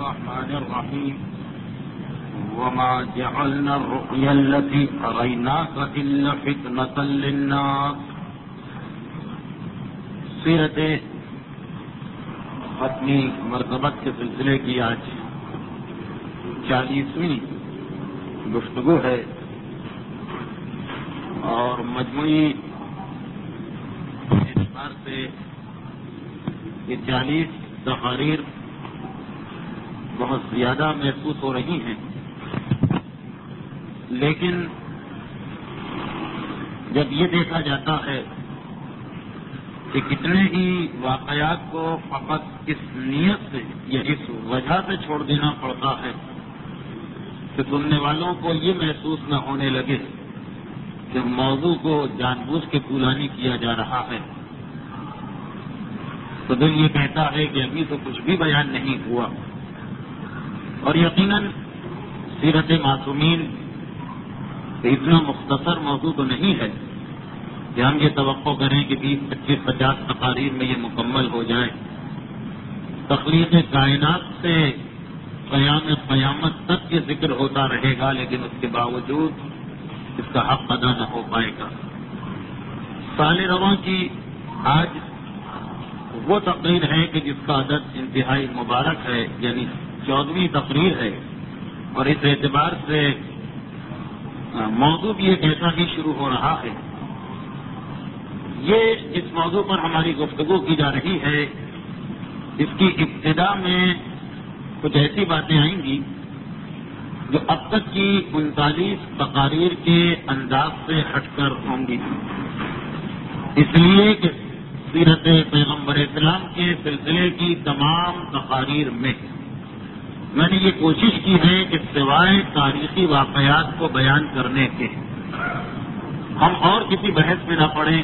الرحمن الرحيم وما جعلنا الرؤيا التي أريناك إلا فتنة للناس. سیرت ختمی مرتبت کے سلسلے کی آج 40ویں گفتگو ہے اور مجموعی اعتبار سے یہ 40 تقاریر بہت زیادہ محسوس ہو رہی ہیں، لیکن جب یہ دیکھا جاتا ہے کہ کتنے ہی واقعات کو فقط اس نیت سے یا اس وجہ سے چھوڑ دینا پڑتا ہے کہ سننے والوں کو یہ محسوس نہ ہونے لگے کہ موضوع کو جان بوجھ کے طولانی کیا جا رہا ہے، تو دل یہ کہتا ہے کہ ابھی تو کچھ بھی بیان نہیں ہوا. اور یقیناً سیرت معصومین اتنا مختصر موضوع تو نہیں ہے کہ ہم یہ توقع کریں کہ 20, 25, 50 تقاریر میں یہ مکمل ہو جائے. تخلیق کائنات سے قیامت تک یہ ذکر ہوتا رہے گا، لیکن اس کے باوجود اس کا حق ادا نہ ہو پائے گا. سال رواں کی آج وہ تقریر ہے کہ جس کا عدد انتہائی مبارک ہے، یعنی 14ویں تقریر ہے، اور اس اعتبار سے موضوع بھی ایک ایسا ہی شروع ہو رہا ہے. یہ جس موضوع پر ہماری گفتگو کی جا رہی ہے، اس کی ابتدا میں کچھ ایسی باتیں آئیں گی جو اب تک کی 39 تقاریر کے انداز سے ہٹ کر ہوں گی، اس لیے کہ سیرت پیغمبر اسلام کے سلسلے کی تمام تقاریر میں نے یہ کوشش کی ہے کہ سوائے تاریخی واقعات کو بیان کرنے کے ہم اور کسی بحث میں نہ پڑیں،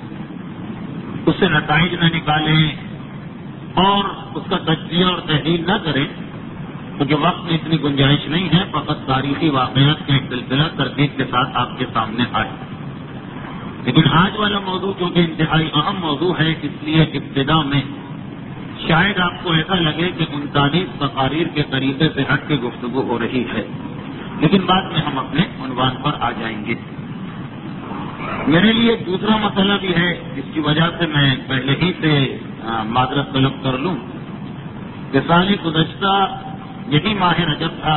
اس سے نتائج نہ نکالیں اور اس کا تجزیہ اور تحلیل نہ کریں، کیونکہ وقت میں اتنی گنجائش نہیں ہے. فقط تاریخی واقعات کا ایک سلسلہ ترتیب کے ساتھ آپ کے سامنے آئے. لیکن آج والا موضوع کیونکہ انتہائی اہم موضوع ہے، اس لیے ابتدا میں شاید آپ کو ایسا لگے کہ 39 تقاریر کے طریقے سے ہٹ کے گفتگو ہو رہی ہے، لیکن بعد میں ہم اپنے عنوان پر آ جائیں گے. میرے لیے دوسرا مسئلہ بھی ہے، جس کی وجہ سے میں پہلے ہی سے معذرت طلب کر لوں کہ سال گزشتہ یہی ماہ رجب تھا.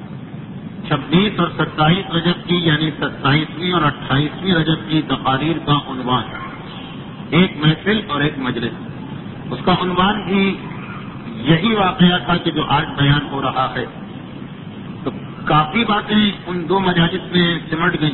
26 اور 27 رجب کی یعنی 27ویں اور 28ویں رجب کی تقاریر کا عنوان ایک محفل اور ایک مجلس. اس کا عنوان بھی یہی واقعہ تھا کہ جو آج بیان ہو رہا ہے. تو کافی باتیں ان دو مجالس میں سمٹ گئیں.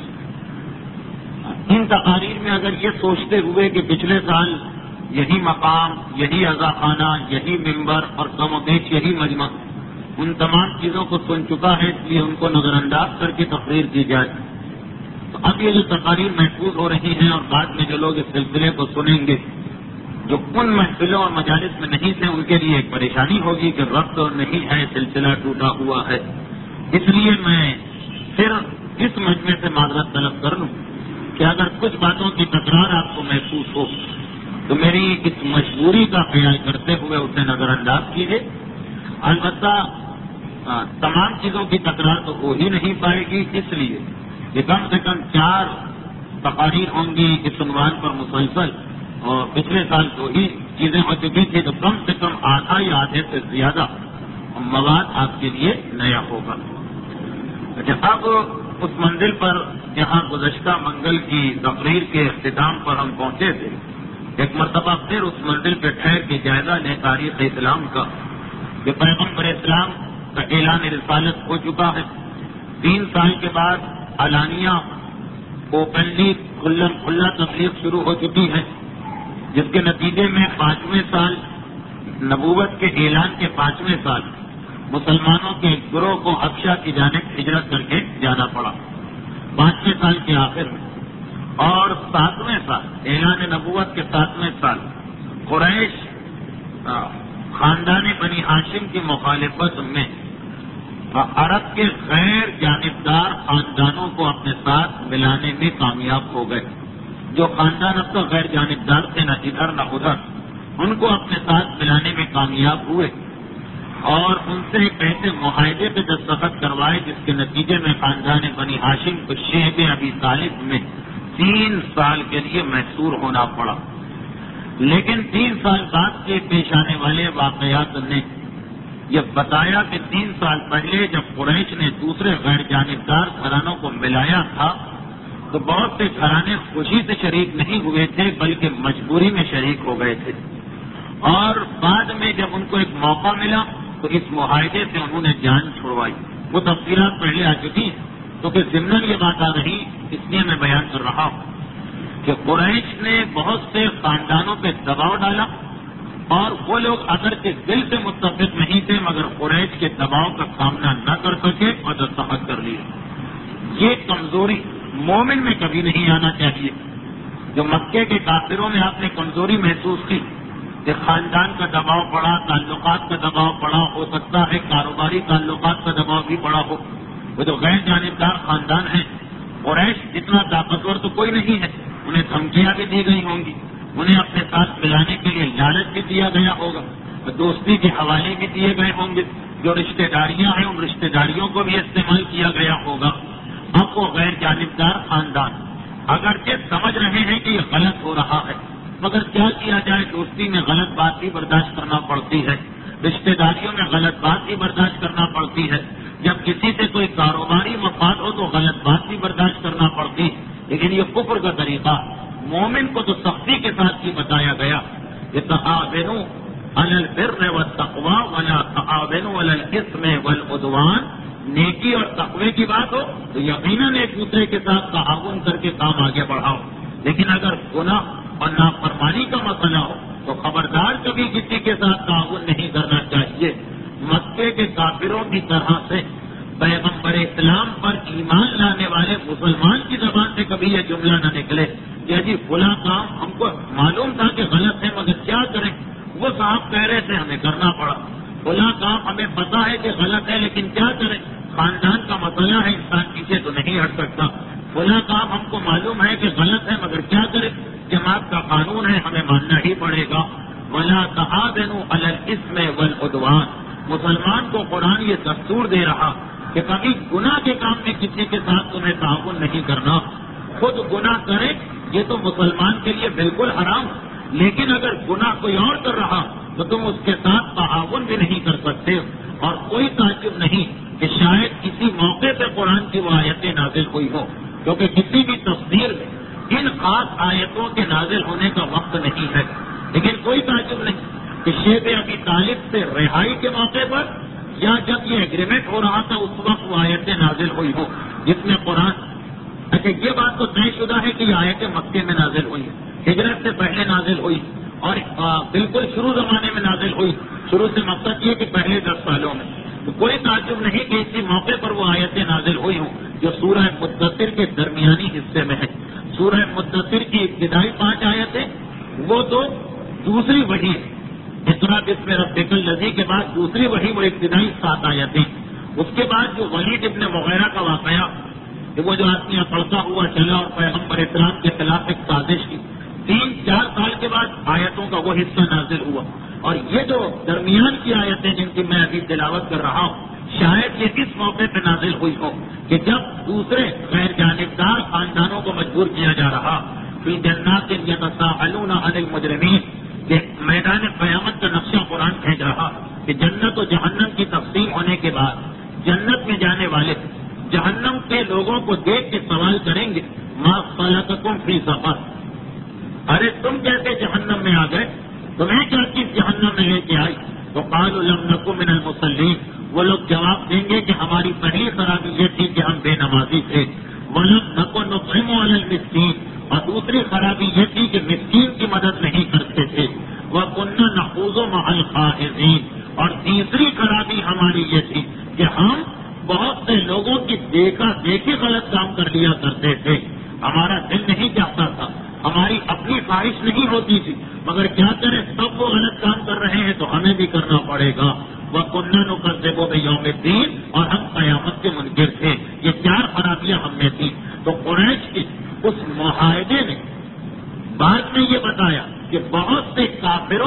ان تقاریر میں اگر یہ سوچتے ہوئے کہ پچھلے سال یہی مقام، یہی عزاخانہ، یہی ممبر اور کم و بیش یہی مجمع ان تمام چیزوں کو سن چکا ہے، اس لیے ان کو نظر انداز کر کے تقریر کی جائے، تو اب یہ جو تقاریر محفوظ ہو رہی ہیں اور بعد میں جو لوگ اس سلسلے کو سنیں گے جو ان محفلوں اور مجالس میں نہیں تھے، ان کے لیے ایک پریشانی ہوگی کہ ربط نہیں ہے، سلسلہ ٹوٹا ہوا ہے. اس لیے میں پھر اس مجمع سے معذرت طلب کر لوں کہ اگر کچھ باتوں کی تکرار آپ کو محسوس ہو تو میری اس مجبوری کا خیال کرتے ہوئے اسے نظر انداز کیجیے. البتہ تمام چیزوں کی تکرار تو ہو ہی نہیں پائے گی، اس لیے کہ کم سے کم 4 تقاریر ہوں گی اس عنوان پر مسلسل، اور پچھلے سال 2 ہی چیزیں ہو چکی تھی، تو کم سے کم آدھا یا آدھے سے زیادہ مواد آپ کے لیے نیا ہوگا. اچھا، اب اس منزل پر جہاں گزشتہ منگل کی تقریر کے اختتام پر ہم پہنچے تھے، ایک مرتبہ پھر اس منزل پہ ٹھہر کے جائزہ لیں تاریخ اسلام کا کہ پیغمبر اسلام کا اعلان رسالت ہو چکا ہے. 3 سال کے بعد علانیہ اوپنلی کھلا تبلیغ شروع ہو چکی ہے، جس کے نتیجے میں 5ویں سال نبوت کے اعلان کے 5ویں سال مسلمانوں کے ایک گروہ کو حبشہ کی جانب ہجرت کر کے جانا پڑا 5ویں سال کے آخر میں. اور 7ویں سال اعلان نبوت کے 7ویں سال قریش خاندان بنی ہاشم کی مخالفت میں عرب کے غیر جانبدار خاندانوں کو اپنے ساتھ ملانے میں کامیاب ہو گئے. جو خاندان اب تک غیر جانبدار تھے، نہ ادھر نہ ادھر، ان کو اپنے ساتھ ملانے میں کامیاب ہوئے. اور ان سے ایک ایسے معاہدے پہ دستخط کروائے جس کے نتیجے میں خاندان بنی ہاشم کو شیب ابی طالب میں 3 سال کے لیے محصور ہونا پڑا. لیکن 3 سال بعد کے پیش آنے والے واقعات نے یہ بتایا کہ 3 سال پہلے جب قریش نے دوسرے غیر جانبدار گھرانوں کو ملایا تھا تو بہت سے گھرانے خوشی سے شریک نہیں ہوئے تھے بلکہ مجبوری میں شریک ہو گئے تھے. اور بعد میں جب ان کو ایک موقع ملا تو اس معاہدے سے انہوں نے جان چھڑوائی. وہ تفصیلات پہلے آ چکی ہیں تو کہ ضمن یہ بات آ رہی اس لیے میں بیان کر رہا ہوں کہ قریش نے بہت سے خاندانوں پہ دباؤ ڈالا اور وہ لوگ اگرچہ دل سے متفق نہیں تھے مگر قریش کے دباؤ کا سامنا نہ کر سکے اور دستخط کر لیے. یہ کمزوری مومن میں کبھی نہیں آنا چاہیے. جو مکے کے کافروں میں آپ نے کمزوری محسوس کی کہ خاندان کا دباؤ پڑا, تعلقات کا دباؤ پڑا, ہو سکتا ہے کاروباری تعلقات کا دباؤ بھی پڑا ہو. وہ جو غیر جانبدار خاندان ہیں قریش اتنا طاقتور تو کوئی نہیں ہے. انہیں دھمکیاں بھی دی گئی ہوں گی, انہیں اپنے ساتھ ملانے کے لیے لالچ بھی دیا گیا ہوگا, دوستی کے حوالے بھی دیے گئے ہوں گے. جو رشتہ داریاں ہیں ان رشتہ داریوں کو بھی استعمال کیا گیا ہوگا. اب وہ غیر جانبدار خاندان اگرچہ سمجھ رہے ہیں کہ یہ غلط ہو رہا ہے مگر کیا کیا جائے, دوستی میں غلط بات بھی برداشت کرنا پڑتی ہے, رشتہ داریوں میں غلط بات بھی برداشت کرنا پڑتی ہے. جب کسی سے کوئی کاروباری مفاد ہو تو غلط بات بھی برداشت کرنا پڑتی ہے. لیکن یہ کفر کا طریقہ مومن کو تو سختی کے ساتھ ہی بتایا گیا کہ تعاونوا علی البر والتقوی ولا تعاونوا علی الاثم والعدوان. نیکی اور تقوی کی بات ہو تو یقیناً ایک دوسرے کے ساتھ تعاون کر کے کام آگے بڑھاؤ, لیکن اگر گناہ اور نافرمانی کا مسئلہ ہو تو خبردار کبھی کسی کے ساتھ تعاون نہیں کرنا چاہیے. مکے کے کافروں کی طرح سے پیغمبر اسلام پر ایمان لانے والے مسلمان کی زبان سے کبھی یہ جملہ نہ نکلے کہ جی فلاں کام ہم کو معلوم تھا کہ غلط ہے مگر کیا کریں, وہ صاحب کہہ رہے تھے ہمیں کرنا پڑا. فلاں کام ہمیں پتا ہے کہ غلط ہے لیکن کیا کریں, خاندان کا مسئلہ ہے, انسان پیچھے تو نہیں ہٹ سکتا. فلاں کام ہم کو معلوم ہے کہ غلط ہے مگر کیا کریں, جماعت کا قانون ہے ہمیں ماننا ہی پڑے گا. ولا تعاونوا علی الاثم والعدوان. مسلمان کو قرآن یہ دستور دے رہا کہ کبھی گناہ کے کام میں کسی کے ساتھ تمہیں تعاون نہیں کرنا. خود گناہ کرے یہ تو مسلمان کے لیے بالکل حرام, لیکن اگر گناہ کوئی اور کر رہا تو تم اس کے ساتھ تعاون بھی نہیں کر سکتے. اور کوئی تعجب نہیں کہ شاید کسی موقع پہ قرآن کی وہ آیتیں نازل ہوئی ہو, کیونکہ کسی بھی تفسیر میں ان خاص آیتوں کے نازل ہونے کا وقت نہیں ہے. لیکن کوئی تعجب نہیں کہ شیب ابی طالب سے رہائی کے موقع پر یا جب یہ ایگریمنٹ ہو رہا تھا اس وقت وہ آیتیں نازل ہوئی ہو جس میں قرآن. اچھا یہ بات تو طے شدہ ہے کہ یہ آیتیں مکے میں نازل ہوئی, ہجرت سے پہلے نازل ہوئی اور بالکل شروع زمانے میں نازل ہوئی. شروع سے مقصد یہ کہ پہلے 10 سالوں میں. تو کوئی تعجب نہیں کہ اسی موقع پر وہ آیتیں نازل ہوئی ہوں جو سورہ مدثر کے درمیانی حصے میں ہے. سورہ مدثر کی ابتدائی 5 آیتیں وہ تو دوسری وحی ہے. اقرا بسم ربک الذی کے بعد دوسری وحی وہ ابتدائی 7 آیتیں. اس کے بعد جو ولید ابن مغیرہ کا واقعہ کہ وہ جو آدمی پڑھتا ہوا چلا اور پیغمبر اسلام کے خلاف ایک سازش کی, 3-4 سال کے بعد آیتوں کا وہ حصہ نازل ہوا. اور یہ جو درمیان کی آیتیں جن کی میں ابھی تلاوت کر رہا ہوں شاید یہ اس موقع پہ نازل ہوئی ہو کہ جب دوسرے غیر جانبدار خاندانوں کو مجبور کیا جا رہا فی جنات یتساءلون عن المجرمین, کہ میدان قیامت کا نقشہ قرآن بھیج رہا کہ جنت و جہنم کی تقسیم ہونے کے بعد جنت میں جانے والے جہنم کے لوگوں کو دیکھ کے سوال کریں گے ما سلککم فی سقر, ارے تم کیسے جہنم میں آ گئے, تمہیں کیا چیز جہنم میں لے کے آئی. تو قالوا لم نکن من المصلین, وہ لوگ جواب دیں گے کہ ہماری پہلی خرابی یہ تھی کہ ہم بے نمازی تھے. ولم نکن نطعم علی المسکین, اور دوسری خرابی یہ تھی کہ مسکین کی مدد نہیں کرتے تھے. وَكُنَّا نَخُوضُ مَعَ الْخَائِضِينَ, اور تیسری خرابی ہماری یہ تھی کہ ہم بہت سے لوگوں کی دیکھا دیکھی غلط کام کر لیا کرتے تھے. ہمارا دل نہیں چاہتا تھا, ہماری اپنی خواہش نہیں ہوتی تھی, مگر کیا کریں سب وہ غلط کام کر رہے ہیں تو ہمیں بھی کرنا پڑے گا. وَكُنَّا نُكَذِّبُ بِيَوْمِ الدِّينِ, اور ہم قیامت کے منکر تھے. یہ 4 خرابیاں ہم میں تھیں. تو قریش کے اس معاہدے نے بعد میں یہ بتایا کہ بہت سے کافروں نے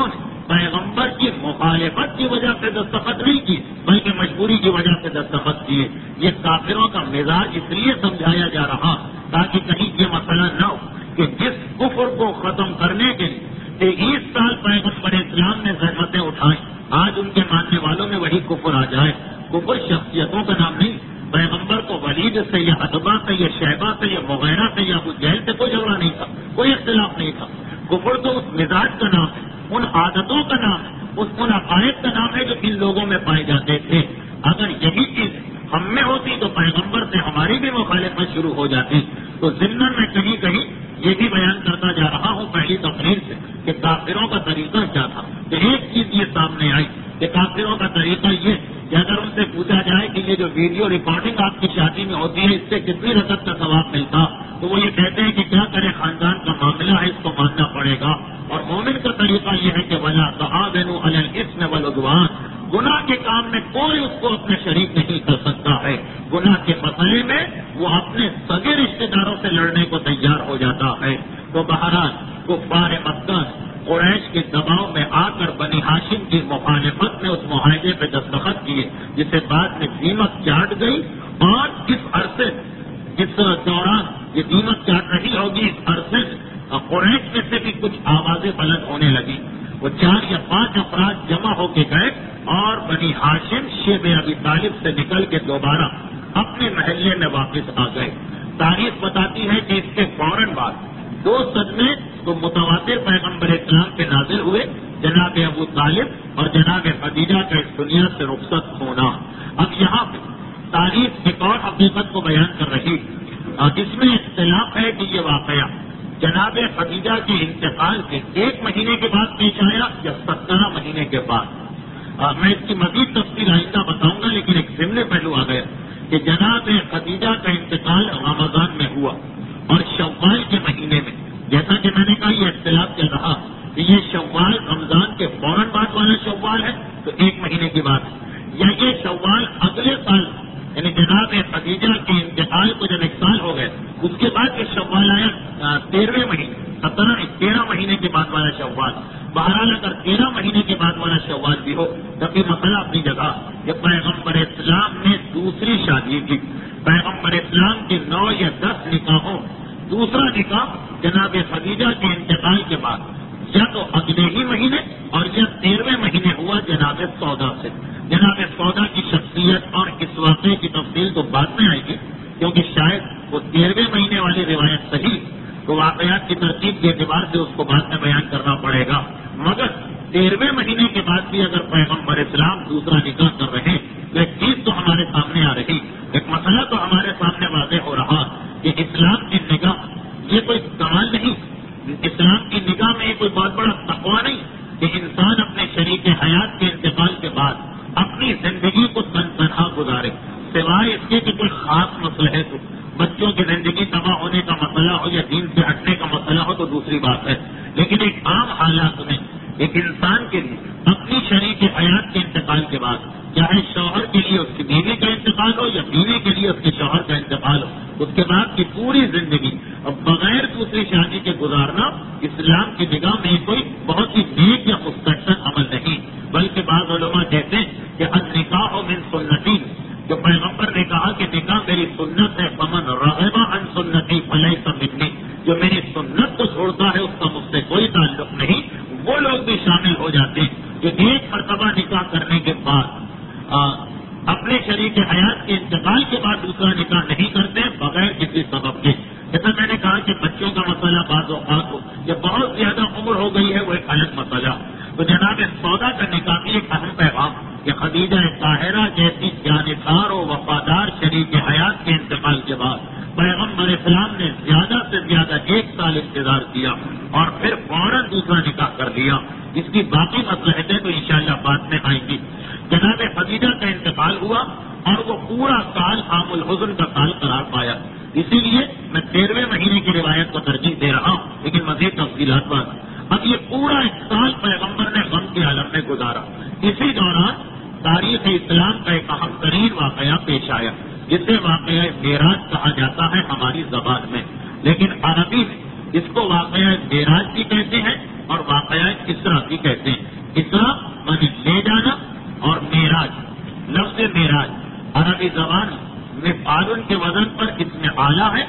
پیغمبر کی مخالفت کی وجہ سے دستخط نہیں کی بلکہ مجبوری کی وجہ سے دستخط کیے. یہ کافروں کا مزاج اس لیے سمجھایا جا رہا تاکہ کہیں یہ مسئلہ نہ ہو کہ جس کفر کو ختم کرنے کے لیے 23 سال پیغمبر اسلام نے زحمتیں اٹھائیں آج ان کے ماننے والوں میں وہی کفر آ جائے. کفر شخصیتوں کا نام نہیں. پیغمبر کو ولید سے یا عتبہ سے یا شیبہ سے یا مغیرہ سے یا ابو جہل سے کوئی جھگڑا نہیں تھا, کوئی اختلاف نہیں تھا. کفر تو اس مزاج کا نام ہے, ان عادتوں کا نام ہے, ان عقائد کا نام ہے جو ان لوگوں میں پائے جاتے تھے. اگر یہی چیز ہم میں ہوتی تو پیغمبر سے ہماری بھی مخالفت شروع ہو جاتی. تو ضمن میں کہیں کہیں یہ بھی بیان کرتا جا رہا ہوں پہلی تقریر سے کہ کافروں کا طریقہ کیا تھا. تو ایک چیز یہ سامنے آئی کہ کافروں کا طریقہ یہ کہ اگر ان سے پوچھا جائے کہ یہ جو ویڈیو ریکارڈنگ آپ کی شادی میں ہوتی ہے اس سے کتنی رقم کا ثواب ملتا, تو وہ یہ کہتے ہیں کہ کیا کرے, خاندان کا معاملہ ہے, اس کو ماننا پڑے گا. اور مومن کا طریقہ یہ ہے کہ ولا تعاونوا علی الاثم والعدوان, گناہ کے کام میں کوئی اس کو اپنے شریک نہیں کر سکتا ہے. گناہ کے مسئلے میں وہ اپنے سگے رشتے داروں سے لڑنے کو تیار ہو جاتا ہے. تو بہرحال کفار مکہ قریش کے دباؤ میں آ کر بنی ہاشم کی مخالفت میں اس معاہدے پہ دستخط کیے جسے بعد میں دیمک چاٹ گئی. اور اس عرصے اس دوران یہ دیمک چاٹ رہی ہوگی, اس عرصے قریش میں سے بھی کچھ آوازیں بلند ہونے لگی. وہ 4 یا 5 افراد جمع ہو کے گئے اور بنی ہاشم شیب ابی طالب سے نکل کے دوبارہ اپنے محلے میں واپس آ گئے. تاریخ بتاتی ہے کہ اس کے فوراً بعد 2 صدمے تو متواتر پیغمبر اسلام پہ نازل ہوئے, جناب ابو طالب اور جناب خدیجہ کا اس دنیا سے رخصت ہونا. اب یہاں پہ تاریخ ایک اور حقیقت کو بیان کر رہی, جس میں اختلاف ہے کہ یہ واقعہ جناب خدیجہ کے انتقال کے 1 مہینے کے بعد پیش آیا یا 17 مہینے کے بعد. میں اس کی مزید تفصیل آئندہ بتاؤں گا, لیکن ایک ضمنی پہلو آ گیا کہ جناب خدیجہ کا انتقال رمضان میں ہوا اور شوال کے مہینے میں. جیسا کہ میں نے کہا یہ اختلاف چل رہا کہ یہ شوال رمضان کے فوراً بعد والا شوال ہے تو 1 مہینے کی بات ہے, یا یہ شوال اگلے سال یعنی جناب خدیجہ کے انتقال کو جب 1 سال ہو گئے اس کے بعد یہ شوال آیا 13ویں مہینے 13 مہینے کے بعد والا شوال. بہرحال اگر 13 مہینے کے بعد والا شوال بھی ہو تب بھی مسئلہ اپنی جگہ کہ پیغمبر اسلام نے دوسری شادی کی. پیغمبر اسلام کے 9 یا 10 نکاحوں دوسرا نکاح جناب خدیجہ کے انتقال کے بعد یا تو اگلے ہی مہینے اور یا 13ویں مہینے ہوا جناب سودا سے. جناب سودا کی شخصیت اور اس واقعے کی تفصیل تو بعد میں آئے گی کیونکہ شاید وہ 13ویں مہینے والی روایت صحیح تو واقعات کی ترتیب کے اعتبار سے اس کو بعد میں بیان کرنا پڑے گا. مگر 13ویں مہینے کے بعد بھی اگر پیغمبر اسلام دوسرا نکاح کر رہے تو ایک چیز تو ہمارے سامنے آ رہی, ایک مسئلہ تو ہمارے سامنے واضح ہو رہا کہ اسلام کی نگاہ یہ کوئی کمال نہیں, اسلام کی نگاہ میں یہ کوئی بہت بڑا تقویٰ نہیں کہ انسان اپنے شریک حیات کے انتقال کے بعد اپنی زندگی کو تنہا گزارے سوائے اس کے کہ کوئی خاص مسئلہ ہے. تو بچوں کی زندگی تباہ ہونے کا مسئلہ ہو یا دین سے ہٹنے کا مسئلہ ہو تو دوسری بات ہے, لیکن ایک عام حالات میں ایک انسان کے لیے اپنی شریک حیات کے انتقال کے بعد چاہے شوہر کے لیے اس کی بیوی کا انتقال ہو یا بیوی کے لیے اس کے شوہر کا انتقال ہو, اس کے بعد کی پوری زندگی اب بغیر دوسری شادی کے گزارنا اسلام کی نگاہ میں کوئی بہت ہی نیک یا مستحسن عمل نہیں. بلکہ بعض علماء کہتے ہیں کہ النکاح من سنتی, جو پیغمبر نے کہا کہ نکاح میری سنت ہے, فمن رغب عن سنتی فلیس منی, جو میری سنت کو چھوڑتا ہے اس کا مجھ سے کوئی تعلق نہیں. وہ لوگ بھی شامل ہو جاتے ہیں جو ایک مرتبہ نکاح کرنے کے بعد اپنے شریک حیات کے انتقال کے بعد دوسرا نکاح نہیں کرتے بغیر کسی سبب کے. جیسا میں نے کہا کہ بچوں کا مسئلہ بعض اوقات ہو یا بہت زیادہ عمر ہو گئی ہے وہ ایک الگ مسئلہ. تو جناب سودا کا نکاح بھی ایک اہم پیغام کہ خدیجہ طاہرہ جیسی جانبدار و وفادار شریک حیات کے انتقال کے بعد پیغمبر اسلام نے زیادہ سے زیادہ 1 سال انتظار کیا اور پھر فوراً دوسرا نکاح کر دیا. اس کی باقی مصلحتیں تو انشاءاللہ بعد میں آئیں گی. جناب خدیجہ کا انتقال ہوا اور وہ پورا سال عام الحزن کا سال قرار پایا. اسی لیے میں 13ویں مہینے کی روایت کو ترجیح دے رہا ہوں, لیکن مزید تفصیلات بعد. اب یہ پورا 1 سال پیغمبر نے غم کے عالم میں گزارا. اسی دوران تاریخ اسلام کا ایک اہم ترین واقعہ پیش آیا جسے واقعہ معراج کہا جاتا ہے ہماری زبان میں, لیکن عربی میں اس کو واقعہ معراج بھی کہتے ہیں اور واقعہ اسرا بھی کہتے ہیں. اسراء مانے لے جانا، اور معراج لفظ معراج عربی زبان میں فعال کے وزن پر اسم اعلیٰ ہے،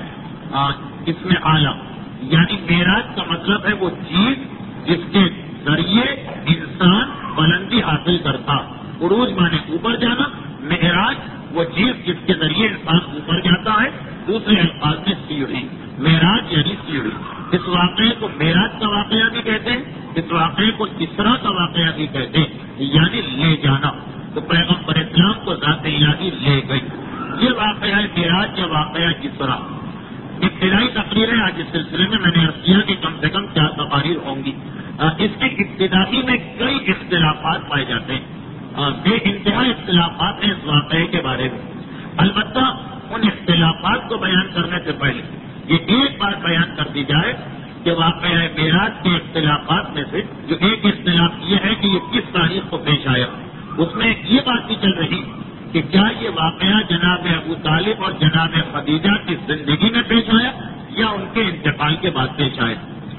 اسم اعلیٰ یعنی معراج کا مطلب ہے وہ چیز جس کے ذریعے انسان بلندی حاصل کرتا. عروج مانے اوپر جانا، معراج وہ چیز جس کے ذریعے انسان اوپر جاتا ہے. دوسرے الفاظ میں سیڑھی، معراج یعنی سیڑھی. اس واقعے کو معراج کا واقعہ بھی کہتے ہیں، اس واقعے کو اسراء کا واقعہ بھی کہتے ہیں، یعنی لے جانا. تو پیغمبر اسلام کو ذات الہی لے گئی. یہ واقعہ ہے معراج یا واقعہ اسراء. ابتدائی تقریریں آج اس سلسلے میں نے عرض کیا کہ کم سے کم 4 تقاریر ہوں گی. اس کی ابتدائی میں کئی اختلافات پائے جاتے ہیں، بے انتہا اختلافات ہیں اس واقعے کے بارے میں. البتہ ان اختلافات کو بیان کرنے سے پہلے یہ ایک بات بیان کر دی جائے کہ واقعہ معراج کے اختلافات میں سے جو ایک اختلاف یہ ہے کہ یہ کس تاریخ کو پیش آیا. اس میں یہ بات بھی چل رہی کہ کیا یہ واقعہ جناب ابو طالب اور جناب خدیجہ کی زندگی میں پیش آیا یا ان کے انتقال کے بعد پیش آیا.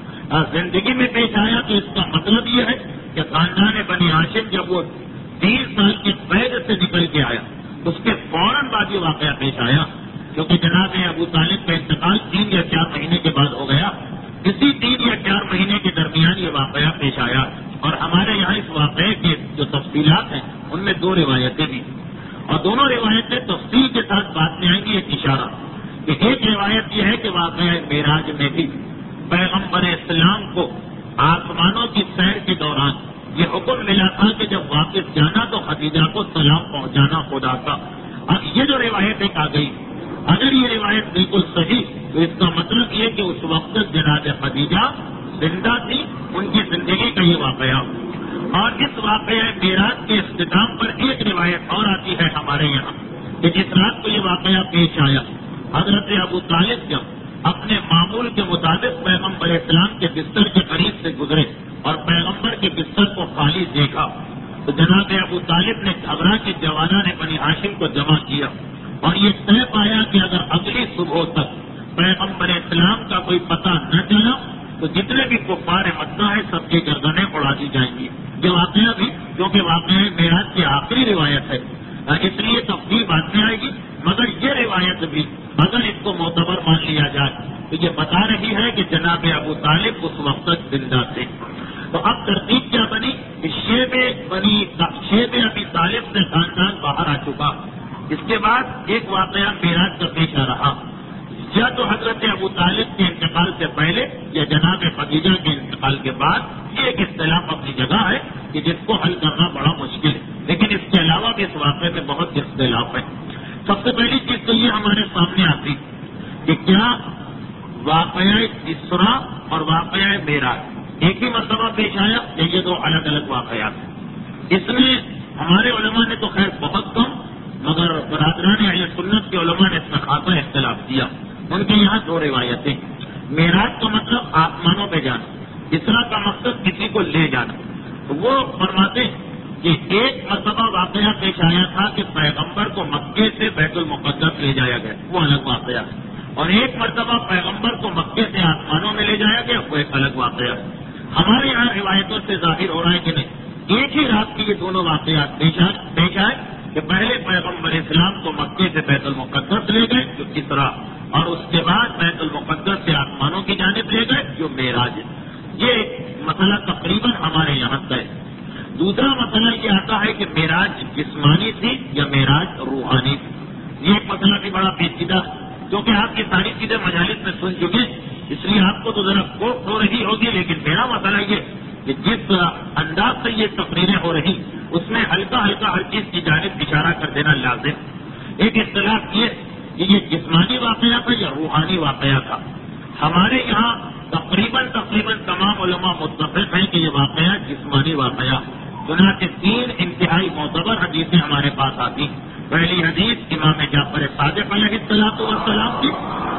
زندگی میں پیش آیا تو اس کا مطلب یہ ہے کہ خاندان بنی ہاشم جب وہ 3 سال کے قید سے نکل کے آیا اس کے فوراً بعد یہ واقعہ پیش آیا، کیونکہ جناب ابو طالب کا انتقال 3 یا 4 مہینے کے بعد ہو گیا. اسی 3 یا 4 مہینے کے درمیان یہ واقعہ پیش آیا. اور ہمارے یہاں اس واقعے کی جو تفصیلات ہیں ان میں 2 روایتیں بھی، اور دونوں روایتیں تفصیل کے ساتھ بات میں آئیں گی. ایک اشارہ کہ ایک روایت یہ ہے کہ واقعہ معراج میں بھی پیغمبر اسلام کو آسمانوں کی سیر کے دوران یہ حکم ملا تھا کہ جب واپس جانا تو خدیجہ کو سلام پہنچانا خدا کا. اب یہ جو روایت ایک آ گئی، اگر یہ روایت بالکل صحیح تو اس کا مطلب یہ کہ اس وقت جناب خدیجہ زندہ تھی، ان کی زندگی کا یہ واقعہ. اور اس واقعہ معراج کے اختتام پر ایک روایت اور آتی ہے ہمارے یہاں کہ جس رات کو یہ واقعہ پیش آیا حضرت ابو طالب جب اپنے معمول کے مطابق پیغمبر اسلام کے بستر کے قریب سے گزرے اور پیغمبر کے بستر کو خالی دیکھا تو جناب ابو طالب نے گھبرا کے جوانان بنی ہاشم کو جمع کیا اور یہ طے پایا کہ اگر اگلی صبح تک پیغمبر اسلام کا کوئی پتہ نہ چلا تو جتنے بھی کفار مکہ ہیں سب کی گردنیں اڑا دی جائیں گی. یہ واقعہ بھی کیونکہ واقعہ معراج کی آخری روایت ہے اس لیے تفصیل بعد میں آئے گی، مگر یہ روایت بھی اگر اس کو معتبر مان لیا جائے تو یہ بتا رہی ہے کہ جناب ابو طالب اس وقت تک زندہ تھے. تو اب ترتیب کیا بنی کہ شیب ابی طالب سے خاندان باہر آ چکا. اس کے بعد ایک واقعہ معراج کا پیش آ رہا، یا تو حضرت ابو طالب کے انتقال سے پہلے یا جناب خدیجہ کے انتقال کے بعد. یہ ایک اختلاف اپنی جگہ ہے کہ جس کو حل کرنا بڑا مشکل ہے، لیکن اس کے علاوہ بھی اس واقعے میں بہت اختلاف ہے. سب سے پہلی چیز تو یہ ہمارے سامنے آتی کہ کیا واقعہ اسراء اور واقعہ معراج ایک ہی مرتبہ پیش آیا یا یہ 2 الگ الگ واقعات ہیں. اس میں ہمارے علماء نے تو خیر بہت کم، مگر برادران اہل سنت کے علماء نے اس میں خاصا اختلاف کیا. ان کے یہاں 2 روایتیں. معراج کا مطلب آسمانوں پہ جانا، اسراء کا مقصد کسی کو لے جانا. وہ فرماتے ہیں کہ ایک مرتبہ واقعہ پیش آیا تھا کہ پیغمبر کو مکے سے بیت المقدس لے جایا گیا، وہ الگ واقعہ ہے، اور ایک مرتبہ پیغمبر کو مکے سے آسمانوں میں لے جایا گیا، وہ ایک الگ واقعہ ہے. ہمارے یہاں روایتوں سے ظاہر ہو رہا ہے کہ نہیں، ایک ہی رات کی یہ دونوں واقعات پیش آئے کہ پہلے پیغمبر اسلام کو مکے سے بیت المقدس لے گئے جو اسراء، اور اس کے بعد بیت المقدس سے آسمانوں کی جانب لے گئے جو معراج. یہ مسئلہ تقریباً ہمارے یہاں کا ہے. دوسرا مسئلہ یہ آتا ہے کہ معراج جسمانی تھی یا معراج روحانی تھی. یہ ایک مسئلہ بھی بڑا پیچیدہ، کیونکہ آپ کی ساری چیزیں مجالس میں سن چکے اس لیے آپ کو تو ذرا کوف ہو رہی ہوگی، لیکن میرا مسئلہ یہ کہ جس انداز سے یہ تقریریں ہو رہی اس میں ہلکا ہلکا ہر چیز کی جانب اشارہ کر دینا لازم. ایک اختلاف یہ کہ یہ جسمانی واقعہ تھا یا روحانی واقعہ تھا. ہمارے یہاں تقریباً تمام علماء متفق ہیں کہ یہ واقعہ جسمانی واقعہ. چنانچہ 3 انتہائی معتبر حدیثیں ہمارے پاس آتی. پہلی حدیث امام جعفر صادق علیہ السلام کی،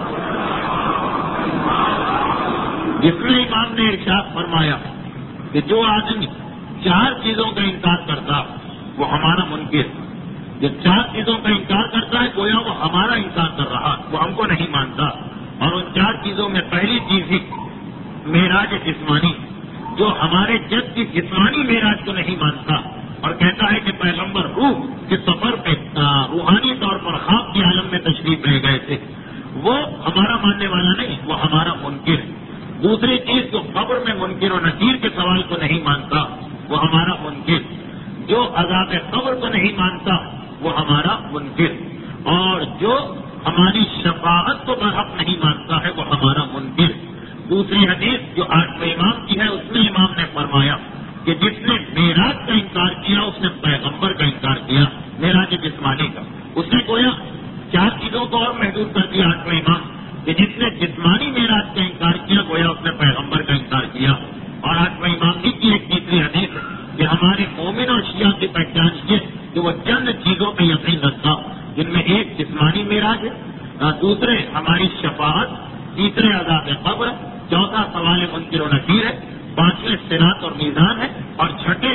جس میں امام نے ارشاد فرمایا کہ جو آدمی 4 چیزوں کا انکار کرتا وہ ہمارا منکر. جو 4 چیزوں کا انکار کرتا ہے گویا وہ ہمارا انکار کر رہا، وہ ہم کو نہیں مانتا. اور ان 4 چیزوں میں پہلی چیز ہی معراج جسمانی، جو ہمارے جد کی جسمانی معراج کو نہیں مانتا اور کہتا ہے کہ پیغمبر روح کے سفر پہ روحانی طور پر خواب کے عالم میں تشریف لے گئے تھے، وہ ہمارا ماننے والا نہیں، وہ ہمارا منکر ہے۔ دوسری چیز، جو قبر میں منکر و نکیر کے سوال کو نہیں مانتا وہ ہمارا منکر، جو عذاب قبر کو نہیں مانتا وہ ہمارا منکر، اور جو ہماری شفاعت کو برحق نہیں مانتا ہے وہ ہمارا منکر۔ دوسری حدیث جو 8ویں امام کی ہے، اس میں امام نے فرمایا کہ جس نے معراج کا انکار کیا اس نے پیغمبر کا انکار کیا، معراج جسمانی کا۔ اس نے گویا 4 چیزوں کو اور محدود کر دیا 8ویں امام، کہ جس نے جسمانی معراج کا انکار کیا گویا اس نے پیغمبر کا انکار کیا۔ اور 8ویں امام کی ایک تیسری حدیث ہے کہ ہمارے مومن اور شیعہ کی پہچان یہ کہ وہ چند چیزوں پہ یقین رکھتا، جن میں ایک جسمانی معراج ہے، دوسرے ہماری شفاعت، تیسرے عذاب قبر، چوتھا سوال منکر و نکیر ہے، پانچویں صراط اور میزان ہے، اور چھٹے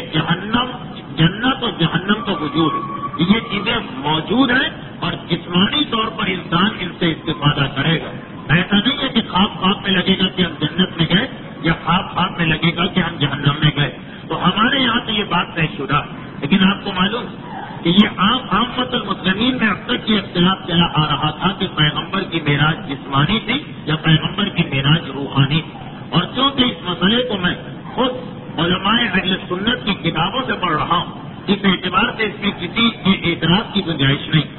جنت اور جہنم کا وجود ہے۔ یہ چیزیں موجود ہیں اور جسمانی طور پر انسان ان سے استفادہ کرے گا۔ ایسا نہیں ہے کہ خواب میں لگے گا کہ ہم جنت میں گئے یا خواب میں لگے گا کہ ہم جہنم میں گئے۔ تو ہمارے یہاں تو یہ بات طے شدہ، لیکن آپ کو معلوم کہ یہ عام المسلمین میں اب تک یہ اختلاف چلا آ رہا تھا کہ پیغمبر کی معراج جسمانی تھی یا پیغمبر کی معراج روحانی تھی۔ اور چونکہ اس مسئلے کو میں خود علماء اہل سنت کی کتابوں سے پڑھ رہا ہوں، اس اعتبار سے اس میں کسی کے اعتراض کی گنجائش نہیں۔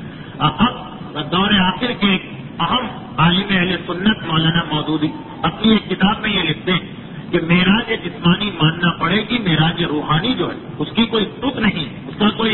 اب دور آخر کے ایک اہم عالم اہل سنت مولانا مودودی اپنی ایک کتاب میں یہ لکھتے ہیں کہ معراج جسمانی ماننا پڑے گی، معراج روحانی جو ہے اس کی کوئی تک نہیں، اس کا کوئی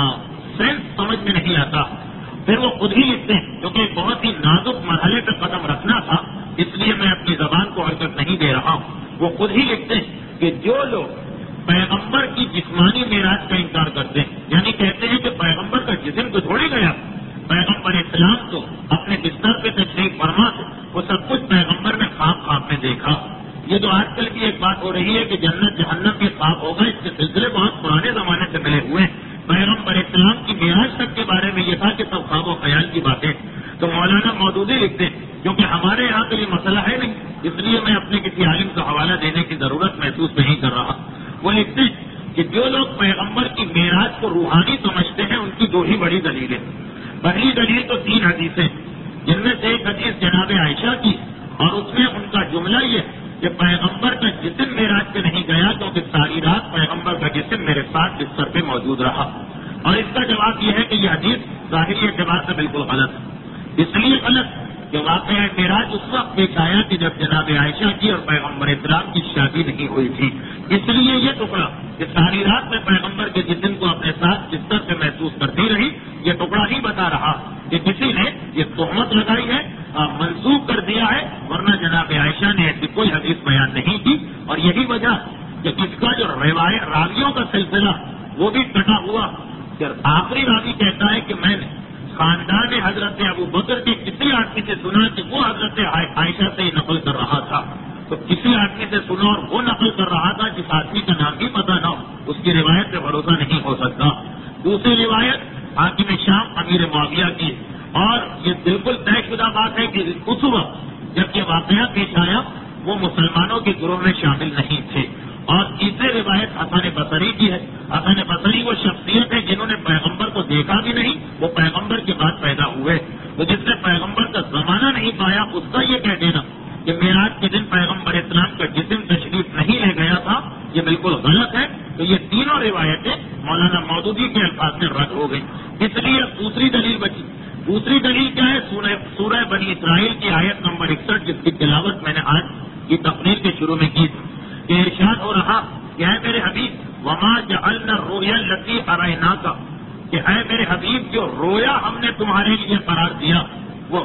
سینس سمجھ میں نہیں آتا۔ پھر وہ خود ہی لکھتے ہیں، کیونکہ ایک بہت ہی نازک مرحلے پہ قدم رکھنا تھا، اس لیے میں اپنی زبان کو حرکت نہیں دے رہا ہوں۔ وہ خود ہی لکھتے ہیں کہ جو لوگ پیغمبر کی جسمانی معراج کا انکار کرتے ہیں، یعنی کہتے ہیں کہ پیغمبر کا جسم تو چھوڑ ہی گیا، پیغمبر اسلام تو اپنے بستر پہ تشریف فرما تھے، وہ سب کچھ پیغمبر نے خواب میں دیکھا۔ یہ جو آج کل کی ایک بات ہو رہی ہے کہ جنت جہنم کے خواب ہوگا، اس کے سلسلے بہت پرانے زمانے سے ملے ہوئے ہیں۔ پیغمبر اسلام کی معراج تک کے بارے میں یہ تھا کہ سب خواب و خیال کی باتیں۔ تو مولانا مودودی لکھتے ہیں کیونکہ ہمارے یہاں تو یہ مسئلہ ہے نہیں، اس لیے میں اپنے کسی عالم کا حوالہ دینے کی ضرورت محسوس نہیں کر رہا۔ وہ لکھتے ہیں کہ جو لوگ پیغمبر کی معراج کو روحانی سمجھتے ہیں ان کی 2 ہی بڑی دلیلیں۔ پہلی دلیل تو 3 حدیثیں، جن میں سے ایک حدیث جناب عائشہ کی، اور اس میں ان کا جملہ یہ کہ پیغمبر کا جسم معراج پہ نہیں گیا کیونکہ ساری رات پیغمبر کا جسم میرے ساتھ بستر پہ موجود رہا۔ اور اس کا جواب یہ ہے کہ یہ حدیث ظاہری اعتبار سے بالکل غلط ہے۔ اس لیے غلط کہ واقعہ معراج اس وقت پیش آیا کہ جب جناب عائشہ کی اور پیغمبر اسلام کی شادی نہیں ہوئی تھی، اس لیے یہ ٹکڑا کہ ساری رات میں پیغمبر کے جسم کو اپنے ساتھ بستر پہ محسوس کرتی رہی، یہ ٹکڑا ہی بتا رہا کہ کسی نے یہ تہمت لگائی ہے، منسوخ کر دیا ہے، ورنہ جناب عائشہ نے ایسی کوئی حدیث بیان نہیں کی۔ اور یہی وجہ کہ اس کا جو راویوں کا سلسلہ وہ بھی کٹا ہوا کہ آخری راوی کہتا ہے کہ میں نے خاندان حضرت ابو بکر کے کسی آدمی سے سنا کہ وہ حضرت عائشہ سے ہی نقل کر رہا تھا۔ تو کسی آدمی سے سنا اور وہ نقل کر رہا تھا، جس آدمی کا نام بھی پتہ نہ ہو، اس کی روایت پہ بھروسہ نہیں ہو سکتا۔ دوسری روایت حاکم شام امیر معاویہ کی، اور یہ بالکل طے شدہ بات ہے کہ اس وقت جب یہ واقعہ پیش آیا وہ مسلمانوں کے گروہ میں شامل نہیں تھے۔ اور تیسری روایت حسن بصری کی ہے۔ حسن بصری وہ شخصیت ہے جنہوں نے پیغمبر کو دیکھا بھی نہیں، وہ پیغمبر کے بعد پیدا ہوئے، تو جس نے پیغمبر کا زمانہ نہیں پایا اس کا یہ کہہ دینا کہ معراج کے دن پیغمبر اسلام کا جسم تشریف نہیں لے گیا تھا، یہ بالکل غلط ہے۔ تو یہ تینوں روایتیں مولانا مودودی کے الفاظ میں رد ہو گئی۔ اس لیے دوسری دلیل بچی۔ دوسری دلیل کیا ہے؟ سورہ بنی اسرائیل کی آیت نمبر 61، جس کی تلاوت میں نے آج کی تقریر کے شروع میں کی تھی، کہ ارشاد ہو رہا کہ اے میرے حبیب وما جعلنا الرؤیا التي اریناک، کہ اے میرے حبیب جو رویا ہم نے تمہارے لیے قرار دیا، وہ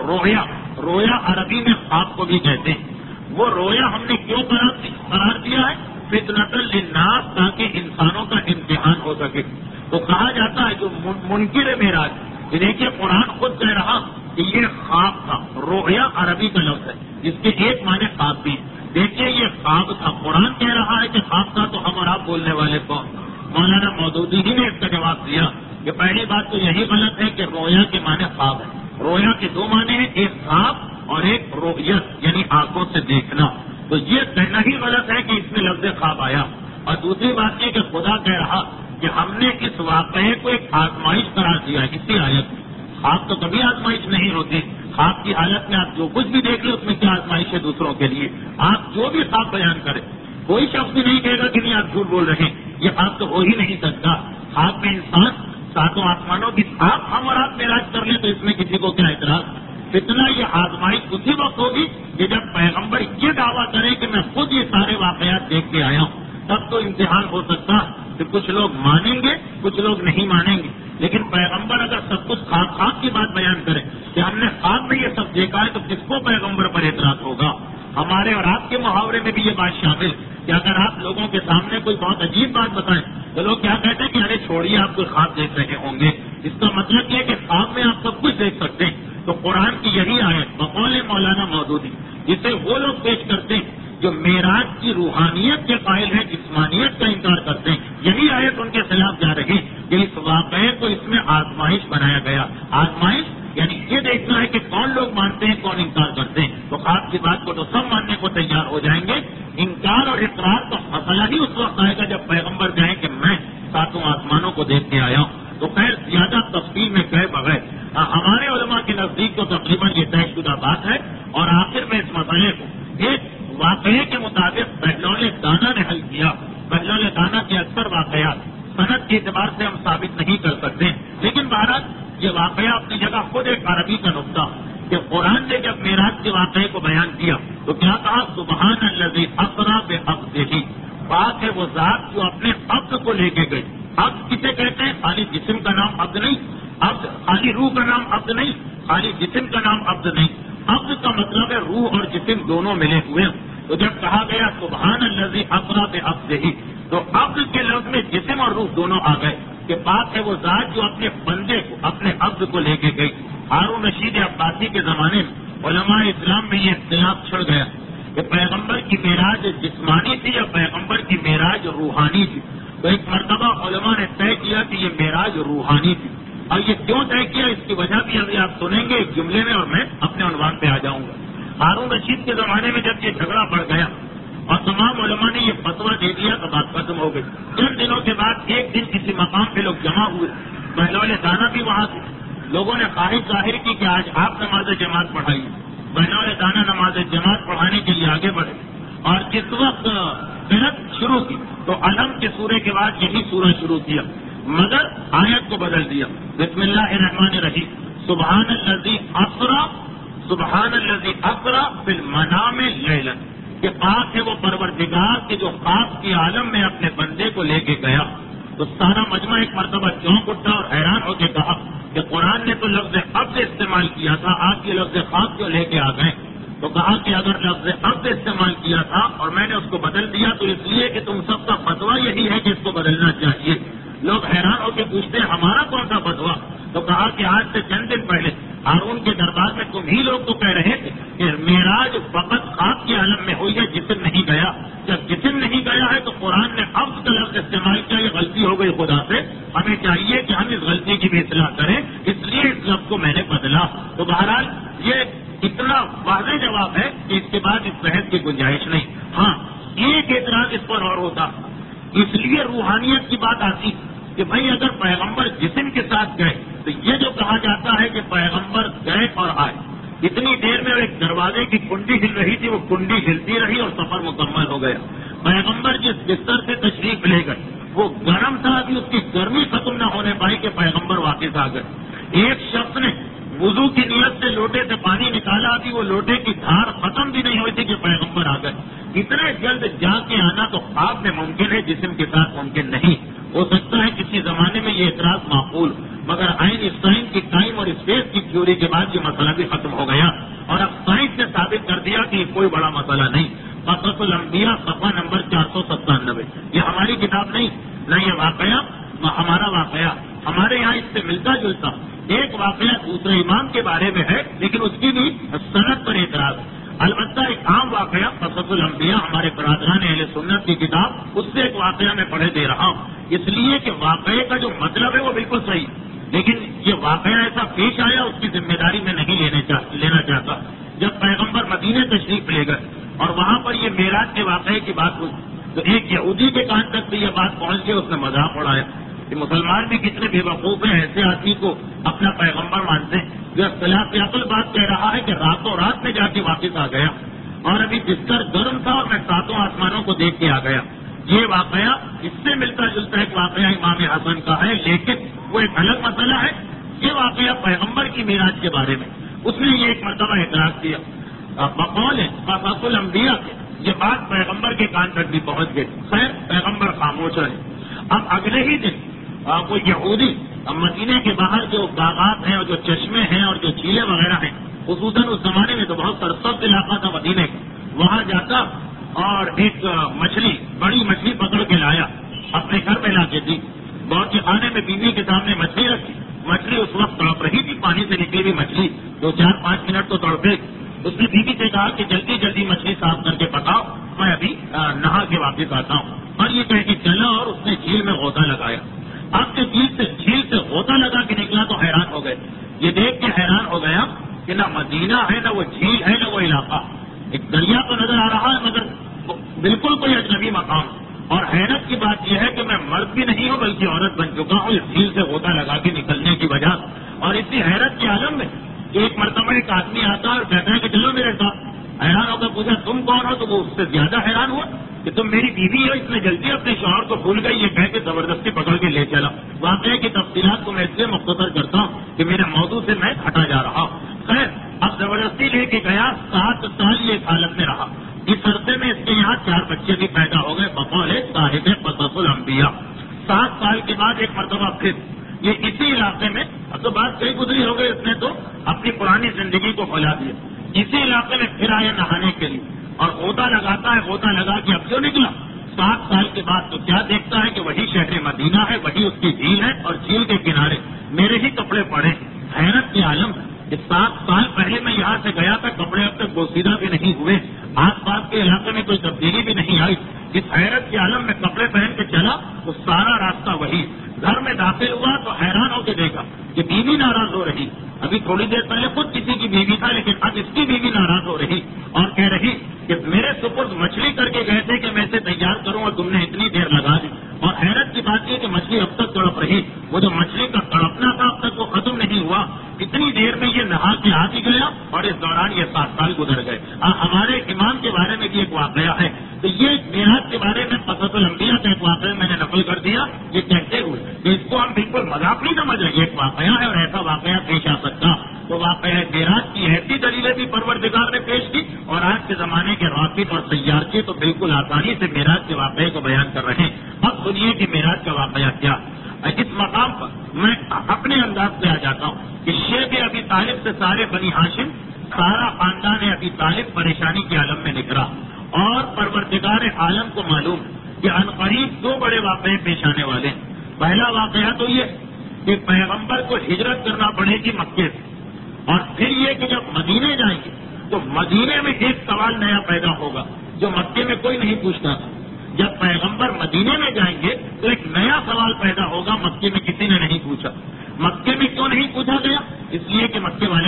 رویا عربی میں خواب کو بھی کہتے ہیں، وہ رویا ہم نے کیوں قرار دیا ہے؟ فتنۃ للناس، تاکہ انسانوں کا امتحان ہو سکے۔ تو کہا جاتا ہے جو منکر معراج، دیکھیے قرآن خود کہہ رہا کہ یہ خواب تھا، رویا عربی کا لفظ ہے جس کے ایک معنی خواب بھی۔ دیکھیے یہ خواب تھا، قرآن کہہ رہا ہے کہ خواب تھا، تو ہم اور آپ بولنے والے کون؟ مولانا مودودی ہی نے اس کا جواب دیا کہ پہلی بات تو یہی غلط ہے کہ رویا کے معنی خواب ہے۔ رویا کے 2 معنی ہیں، ایک خواب اور ایک رویت یعنی آنکھوں سے دیکھنا۔ تو یہ کہنا ہی غلط ہے کہ اس میں لفظ خواب آیا۔ آیا. اور دوسری بات یہ کہ خدا کہہ رہا کہ ہم نے اس واقعے کو ایک آزمائش قرار دیا اسی آیت میں. خواب تو کبھی آزمائش نہیں ہوتی. خواب کی حالت میں آپ جو کچھ بھی دیکھ لیں اس میں کیا آزمائش ہے دوسروں کے لیے. آپ جو بھی خواب بیان کریں کوئی شخص بھی نہیں کہے گا کہ نہیں آپ جھوٹ بول رہے ہیں. یہ خواب تو ہو ہی نہیں سکتا. خواب میں انسان ساتوں آسمانوں کی ہم اور آپ معراج کر لیں تو اس میں کسی کو کیا اعتراض. فتنہ یہ آزمائش اسی وقت ہوگی کہ جب پیغمبر یہ دعویٰ کرے کہ میں خود یہ سارے واقعات دیکھ کے آیا ہوں. تب تو امتحان ہو سکتا کہ کچھ لوگ مانیں گے کچھ لوگ نہیں مانیں گے. لیکن پیغمبر اگر سب کچھ خواب کی بات بیان کرے کہ ہم نے خواب میں یہ سب دیکھا ہے تو کس کو پیغمبر پر اعتراض ہوگا. ہمارے اور آپ کے محاورے میں بھی یہ بات شامل کہ اگر آپ لوگوں کے سامنے کوئی بہت عجیب بات بتائیں تو لوگ کیا کہتے ہیں کہ ارے چھوڑیے آپ کوئی خواب دیکھ رہے ہوں گے. اس کا مطلب یہ کہ خواب میں آپ سب کچھ دیکھ سکتے ہیں. تو قرآن کی یہی آیت بقول مولانا مودودی جسے وہ لوگ پیش کرتے ہیں جو معراج کی روحانیت کے قائل ہیں جسمانیت کا انکار کرتے ہیں. یہی آیت ان کے خلاف جا رہی کہ اس واقعے کو اس میں آزمائش بنایا گیا. آزمائش یعنی یہ دیکھنا ہے کہ کون لوگ مانتے ہیں کون انکار کرتے ہیں. تو خواب کی بات کو تو سب ماننے کو تیار ہو جائیں گے. انکار اور اقرار کا مسئلہ ہی اس وقت آئے گا جب پیغمبر کہیں کہ میں ساتوں آسمانوں کو دیکھ کے آیا ہوں. تو خیر زیادہ تفصیل میں کہے بغیر ہمارے علماء کے نزدیک تو تقریباً یہ طے شدہ بات ہے. اور آخر میں اس مسئلے کو ایک واقعے کے مطابق بہلول دانا نے حل کیا. بہلول دانا کے اکثر واقعات صنعت کے اعتبار سے ہم ثابت نہیں کر سکتے. لیکن بہرحال یہ واقعہ اپنی جگہ خود ایک عربی کا نقطہ کہ قرآن نے جب معراج کے واقعے کو بیان کیا تو کیا کہا سبحان الذی اسری بعبدہ. بات ہے وہ ذات جو اپنے عبد کو لے کے گئی. عبد کسے کہتے ہیں؟ خالی جسم کا نام عبد نہیں. عبد خالی روح کا نام عبد نہیں. خالی جسم کا نام عبد نہیں. عبد کا مطلب ہے روح اور جسم دونوں ملے ہوئے. تو جب کہا گیا سبحان الذی اسری بعبدہ تو عبد کے لفظ میں جسم اور روح دونوں آ گئے کہ بات ہے وہ ذات جو اپنے بندے کو اپنے عبد کو لے کے گئی. ہارون رشید عباسی کے زمانے میں علماء اسلام میں یہ اختلاف چھڑ گیا کہ پیغمبر کی معراج جسمانی تھی یا پیغمبر کی معراج روحانی تھی. تو ایک مرتبہ علماء نے طے کیا کہ یہ معراج روحانی تھی. اور یہ کیوں طے کیا اس کی وجہ بھی ابھی آپ سنیں گے ایک جملے میں اور میں اپنے عنوان پہ آ جاؤں گا. ہارون رشید کے زمانے میں جب یہ جھگڑا پڑ گیا اور تمام علماء نے یہ فتویٰ دے دیا تو بات ختم ہو گئی. چند دنوں کے بعد ایک دن کسی مقام پہ لوگ جمع ہوئے. بہلول دانا بھی وہاں تھے. لوگوں نے خواہش ظاہر کی کہ آج آپ نماز جماعت پڑھائیے. بہلول دانا نماز جماعت پڑھانے کے لیے آگے بڑھے اور جس وقت قرأت شروع کی تو علم کے سورے کے بعد یہی سورہ شروع کیا مگر آیت کو بدل دیا. بسم اللہ الرحمن الرحیم سبحان الذی اسری بالمنام لیلا کہ پاک ہے وہ پروردگار کے جو خواب کے عالم میں اپنے بندے کو لے کے گیا. تو سارا مجمع ایک مرتبہ چونک اٹھا اور حیران ہو کے کہا کہ قرآن نے تو لفظ عبد استعمال کیا تھا آپ یہ لفظ خواب کیوں لے کے آ گئے. تو کہا کہ اگر لفظ عبد استعمال کیا تھا اور میں نے اس کو بدل دیا تو اس لیے کہ تم سب کا فتویٰ یہی ہے کہ اس کو بدلنا چاہیے. لوگ حیران ہو کے پوچھتے ہیں ہمارا کون سا فتویٰ. تو کہا کہ آج سے چند دن پہلے ہارون کے دربار میں تم ہی لوگ تو کہہ رہے تھے کہ معراج فقط خواب کے عالم میں ہوئی ہے جسم نہیں گیا. جب جسم نہیں گیا ہے تو قرآن نے عبد کا لفظ استعمال کیا. یہ غلطی ہو گئی خدا سے. ہمیں چاہیے کہ ہم اس غلطی کی بھی اصلاح کریں اس لیے اس لفظ کو میں نے بدلا. تو بہرحال یہ اتنا واضح جواب ہے کہ اس کے بعد اس بحث کی گنجائش نہیں. ہاں ایک اعتراض اس پر اور ہوتا اس لیے روحانیت کی بات آتی کہ بھائی اگر پیغمبر جسم کے ساتھ گئے تو یہ جو کہا جاتا ہے کہ پیغمبر گئے اور آئے اتنی دیر میں ایک دروازے کی کنڈی ہل رہی تھی وہ کنڈی ہلتی رہی اور سفر مکمل ہو گیا. پیغمبر جس بستر سے تشریف لے گئے وہ گرم تھا ابھی اس کی گرمی ختم نہ ہونے پائی کہ پیغمبر واپس آ گئے. ایک شخص نے وضو کی نیت سے لوٹے سے پانی نکالا ابھی وہ لوٹے کی دھار ختم بھی نہیں ہوئی تھی کہ پیغمبر آ گئے. اتنے جلد جا کے آنا تو خواب میں ممکن ہے جسم کے ساتھ ممکن نہیں. ہو سکتا ہے کسی زمانے میں یہ اعتراض معقول مگر آئنسٹائن کی ٹائم اور اسپیس کی تھیوری کے بعد یہ مسئلہ بھی ختم ہو گیا اور اب سائنس نے ثابت کر دیا کہ یہ کوئی بڑا مسئلہ نہیں. قصص الانبیاء صفحہ نمبر 497 یہ ہماری کتاب نہیں نہ یہ واقعہ ہمارا واقعہ. ہمارے یہاں اس سے ملتا جلتا ایک واقعہ دوسرے امام کے بارے میں ہے لیکن اس کی بھی سند پر اعتراض. البتہ ایک عام واقعہ قصص الانبیاء ہمارے برادران اہل سنت کی کتاب اس سے ایک واقعہ میں پڑھے دے رہا ہوں اس لیے کہ واقعے کا جو مطلب ہے وہ بالکل صحیح لیکن یہ واقعہ ایسا پیش آیا اس کی ذمہ داری میں نہیں لینا چاہتا. جب پیغمبر مدینے تشریف لے گئے اور وہاں پر یہ معراج کے واقعے کی بات ہوئی تو ایک یہودی کے کان تک بھی یہ بات پہنچ گئی، اس نے مذاق اڑایا کہ مسلمان بھی کتنے بے وقوف ہیں، ایسے آدمی کو اپنا پیغمبر مانتے ہیں جو اختلاف عقل بات کہہ رہا ہے کہ راتوں رات میں جا کے واپس آ گیا اور ابھی بستر گرم تھا اور میں ساتوں آسمانوں کو دیکھ کے آ گیا۔ یہ واقعہ اس سے ملتا جلتا ایک واقعہ امام حسن کا ہے، لیکن وہ ایک الگ مسئلہ ہے۔ یہ واقعہ پیغمبر کی معراج کے بارے میں اس نے یہ ایک مرتبہ اعتراض کیا، بقول ہے قصص الانبیاء کے یہ بات پیغمبر کے کان تک بھی پہنچ گئی۔ خیر پیغمبر خاموش رہے۔ اب اگلے ہی دن وہ یہودی مدینے کے باہر جو باغات ہیں اور جو چشمے ہیں اور جو جھیلیں وغیرہ ہیں، خصوصاً اس زمانے میں تو بہت سرسبز علاقہ تھا مدینے کا، وہاں جاتا اور ایک مچھلی، بڑی مچھلی پکڑ کے لایا، اپنے گھر میں لا کے دی۔ باورچی خانے میں بیوی کے سامنے مچھلی رکھی، مچھلی اس وقت تڑپ رہی تھی، پانی سے نکلی ہوئی مچھلی 2-4-5 منٹ تو تڑپے۔ اس نے بیوی سے کہا کہ جلدی جلدی مچھلی صاف کر کے پکاؤ، میں ابھی نہا کے واپس آتا ہوں۔ اور یہ کہہ کے چلا اور اس نے جھیل میں غوطہ لگایا۔ اب جو جھیل سے غوطہ لگا کے نکلا تو حیران ہو گئے، یہ دیکھ کے حیران ہو گیا کہ نہ مدینہ ہے، نہ وہ جھیل ہے، نہ وہ علاقہ۔ ایک دریا تو نظر آ رہا ہے مگر بالکل کوئی اجنبی مقام۔ اور حیرت کی بات یہ ہے کہ میں مرد بھی نہیں ہوں بلکہ عورت بن چکا ہوں اس جھیل سے غوطہ لگا کے نکلنے کی وجہ۔ اور اسی حیرت کے عالم میں ایک مرتبہ ایک آدمی آتا اور کہتا ہے کہ چلو میرے ساتھ۔ حیران ہو کر پوچھا تم کون ہو؟ تو وہ اس سے زیادہ حیران ہوا کہ تم میری بیوی ہو۔ اس نے جلدی اپنے شوہر کو بھول گئی، یہ کہہ کے زبردستی پکڑ کے لے چلا۔ واقعے کی تفصیلات کو میں اس لیے مختصر کرتا ہوں کہ میرے موضوع سے میں ہٹا جا رہا ہوں۔ خیر اب زبردستی لے کے گیا، 7 سال یہ حالت میں رہا۔ اس عرصے میں اس کے یہاں 4 بچے بھی پیدا ہو گئے، بقول صاحب قصص الانبیاء۔ 7 سال کے بعد ایک مرتبہ پھر یہ اسی علاقے میں، اب تو بات کئی گزری ہو گئی، اس نے تو اپنی پرانی زندگی کو کھلا دیا۔ اسی علاقے میں پھر آیا نہانے کے لیے اور غوطہ لگاتا ہے، غوطہ لگا کے اب کیوں نکلا 7 سال کے بعد تو کیا دیکھتا ہے کہ وہی شہر مدینہ ہے، وہی اس کی جھیل ہے اور جھیل کے کنارے میرے ہی کپڑے پڑے۔ حیرت کے عالم کہ 7 سال پہلے میں یہاں سے گیا تھا، کپڑے اب تک بوسیدہ بھی نہیں ہوئے، آس پاس کے علاقے میں کوئی تبدیلی بھی نہیں آئی۔ اس حیرت کے عالم میں کپڑے پہن کے چلا تو سارا راستہ وہی۔ گھر میں داخل ہوا تو حیران ہو کے دیکھا کہ بیوی ناراض ہو رہی۔ ابھی تھوڑی دیر پہلے خود کسی کی بیوی تھا، لیکن اب اس کی بیوی ناراض ہو رہی اور کہہ رہی کہ میرے سپرد مچھلی کر کے گئے تھے کہ میں اسے تیار کروں اور تم نے اتنی دیر لگا دی۔ اور حیرت کی بات یہ کہ مچھلی اب تک تڑپ رہی، وہ جو مچھلی کا تڑپنا تھا اب تک وہ ختم نہیں ہوا۔ اتنی دیر میں یہ نہا کے آ بھی گیا اور اس دوران یہ 7 سال گزر گئے۔ ہمارے امام کے بارے میں بھی ایک واقعہ ہے، تو یہ معراج کے بارے میں قصص الانبیاء کا ایک واقعہ میں نے نقل کر دیا، یہ کہتے ہوئے کہ اس کو ہم بالکل مذاق نہیں سمجھ رہے، یہ ایک واقعہ ہے اور ایسا واقعہ پیش آ سکتا تو واقعہ معراج کی ایسی دلیلیں بھی پروردگار نے پیش کی اور آج کے زمانے کے راکب اور سیارچی تو بالکل آسانی سے معراج کے واقعے کو بیان کر رہے ہیں۔ اب سنیے کہ معراج کا واقعہ کیا۔ اس مقام پر میں اپنے انداز سے آ جاتا ہوں کہ شیخ ابی طالب سے سارے بنی ہاشم، سارا خاندان ابی طالب پریشانی کے عالم میں نکلا اور پروردگار عالم کو معلوم کہ عنقریب 2 بڑے واقعے پیش آنے والے ہیں۔ پہلا واقعہ تو یہ کہ پیغمبر کو ہجرت کرنا پڑے گی مکے سے، اور پھر یہ کہ جب مدینے جائیں گے تو مدینے میں ایک سوال نیا پیدا ہوگا جو مکے میں کوئی نہیں پوچھتا تھا۔ جب پیغمبر مدینے میں جائیں گے تو ایک نیا سوال پیدا ہوگا، مکے میں کسی نے نہیں پوچھا۔ مکے میں کیوں نہیں پوچھا گیا؟ اس لیے کہ مکے والے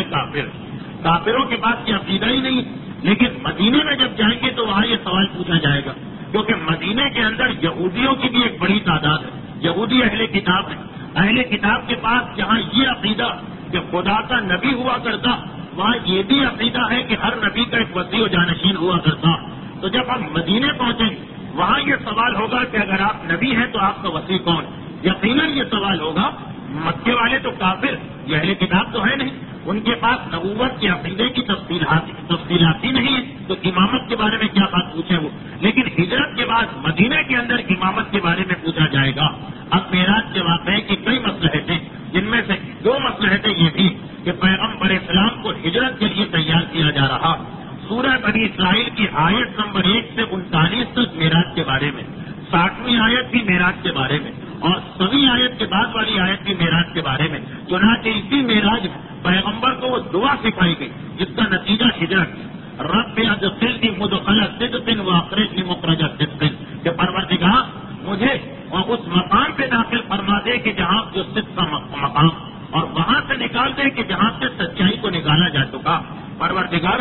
کافروں کے پاس یہ عقیدہ ہی نہیں، لیکن مدینے میں جب جائیں گے تو وہاں یہ سوال پوچھا جائے گا، کیونکہ مدینے کے اندر یہودیوں کی بھی ایک بڑی تعداد ہے، یہودی اہل کتاب ہیں۔ اہل کتاب کے پاس جہاں یہ عقیدہ کہ خدا کا نبی ہوا کرتا، وہاں یہ بھی عقیدہ ہے کہ ہر نبی کا ایک وصی و جانشین ہوا کرتا۔ تو جب ہم مدینے پہنچیں گے وہاں یہ سوال ہوگا کہ اگر آپ نبی ہیں تو آپ کا وصی کون؟ یقیناً یہ سوال ہوگا۔ مکے والے تو کافر، یہ اہل کتاب تو ہے نہیں، ان کے پاس نبوت کے عقیدے کی تفصیلات ہی نہیں ہے، تو امامت کے بارے میں کیا بات پوچھیں وہ۔ لیکن ہجرت کے بعد مدینے کے اندر امامت کے بارے میں پوچھا جائے گا۔ اب معراج کے واقعے کی کئی مصلحتیں، جن میں سے 2 مصلحتیں یہ بھی کہ پیغمبر اسلام کو ہجرت کے لیے تیار کیا جا رہا۔ سورہ بنی اسرائیل کی آیت نمبر 1 سے 39 تک معراج کے بارے میں، 60ویں آیت بھی معراج کے بارے میں اور 100ویں آیت کے بعد والی آیت بھی معراج کے بارے میں۔ چنانچہ اسی معراج پیغمبر کو وہ دعا سکھائی گئی جس کا نتیجہ ہجرت، رب ادخلنی مدخل صدق واخرجنی مخرج صدق، کہ پروردگار مجھے اور اس مقام پہ داخل فرما دے کہ جہاں جو صدق کا مقام، اور وہاں سے نکال دے کہ جہاں سے سچائی کو نکالا جا چکا۔ پروردگار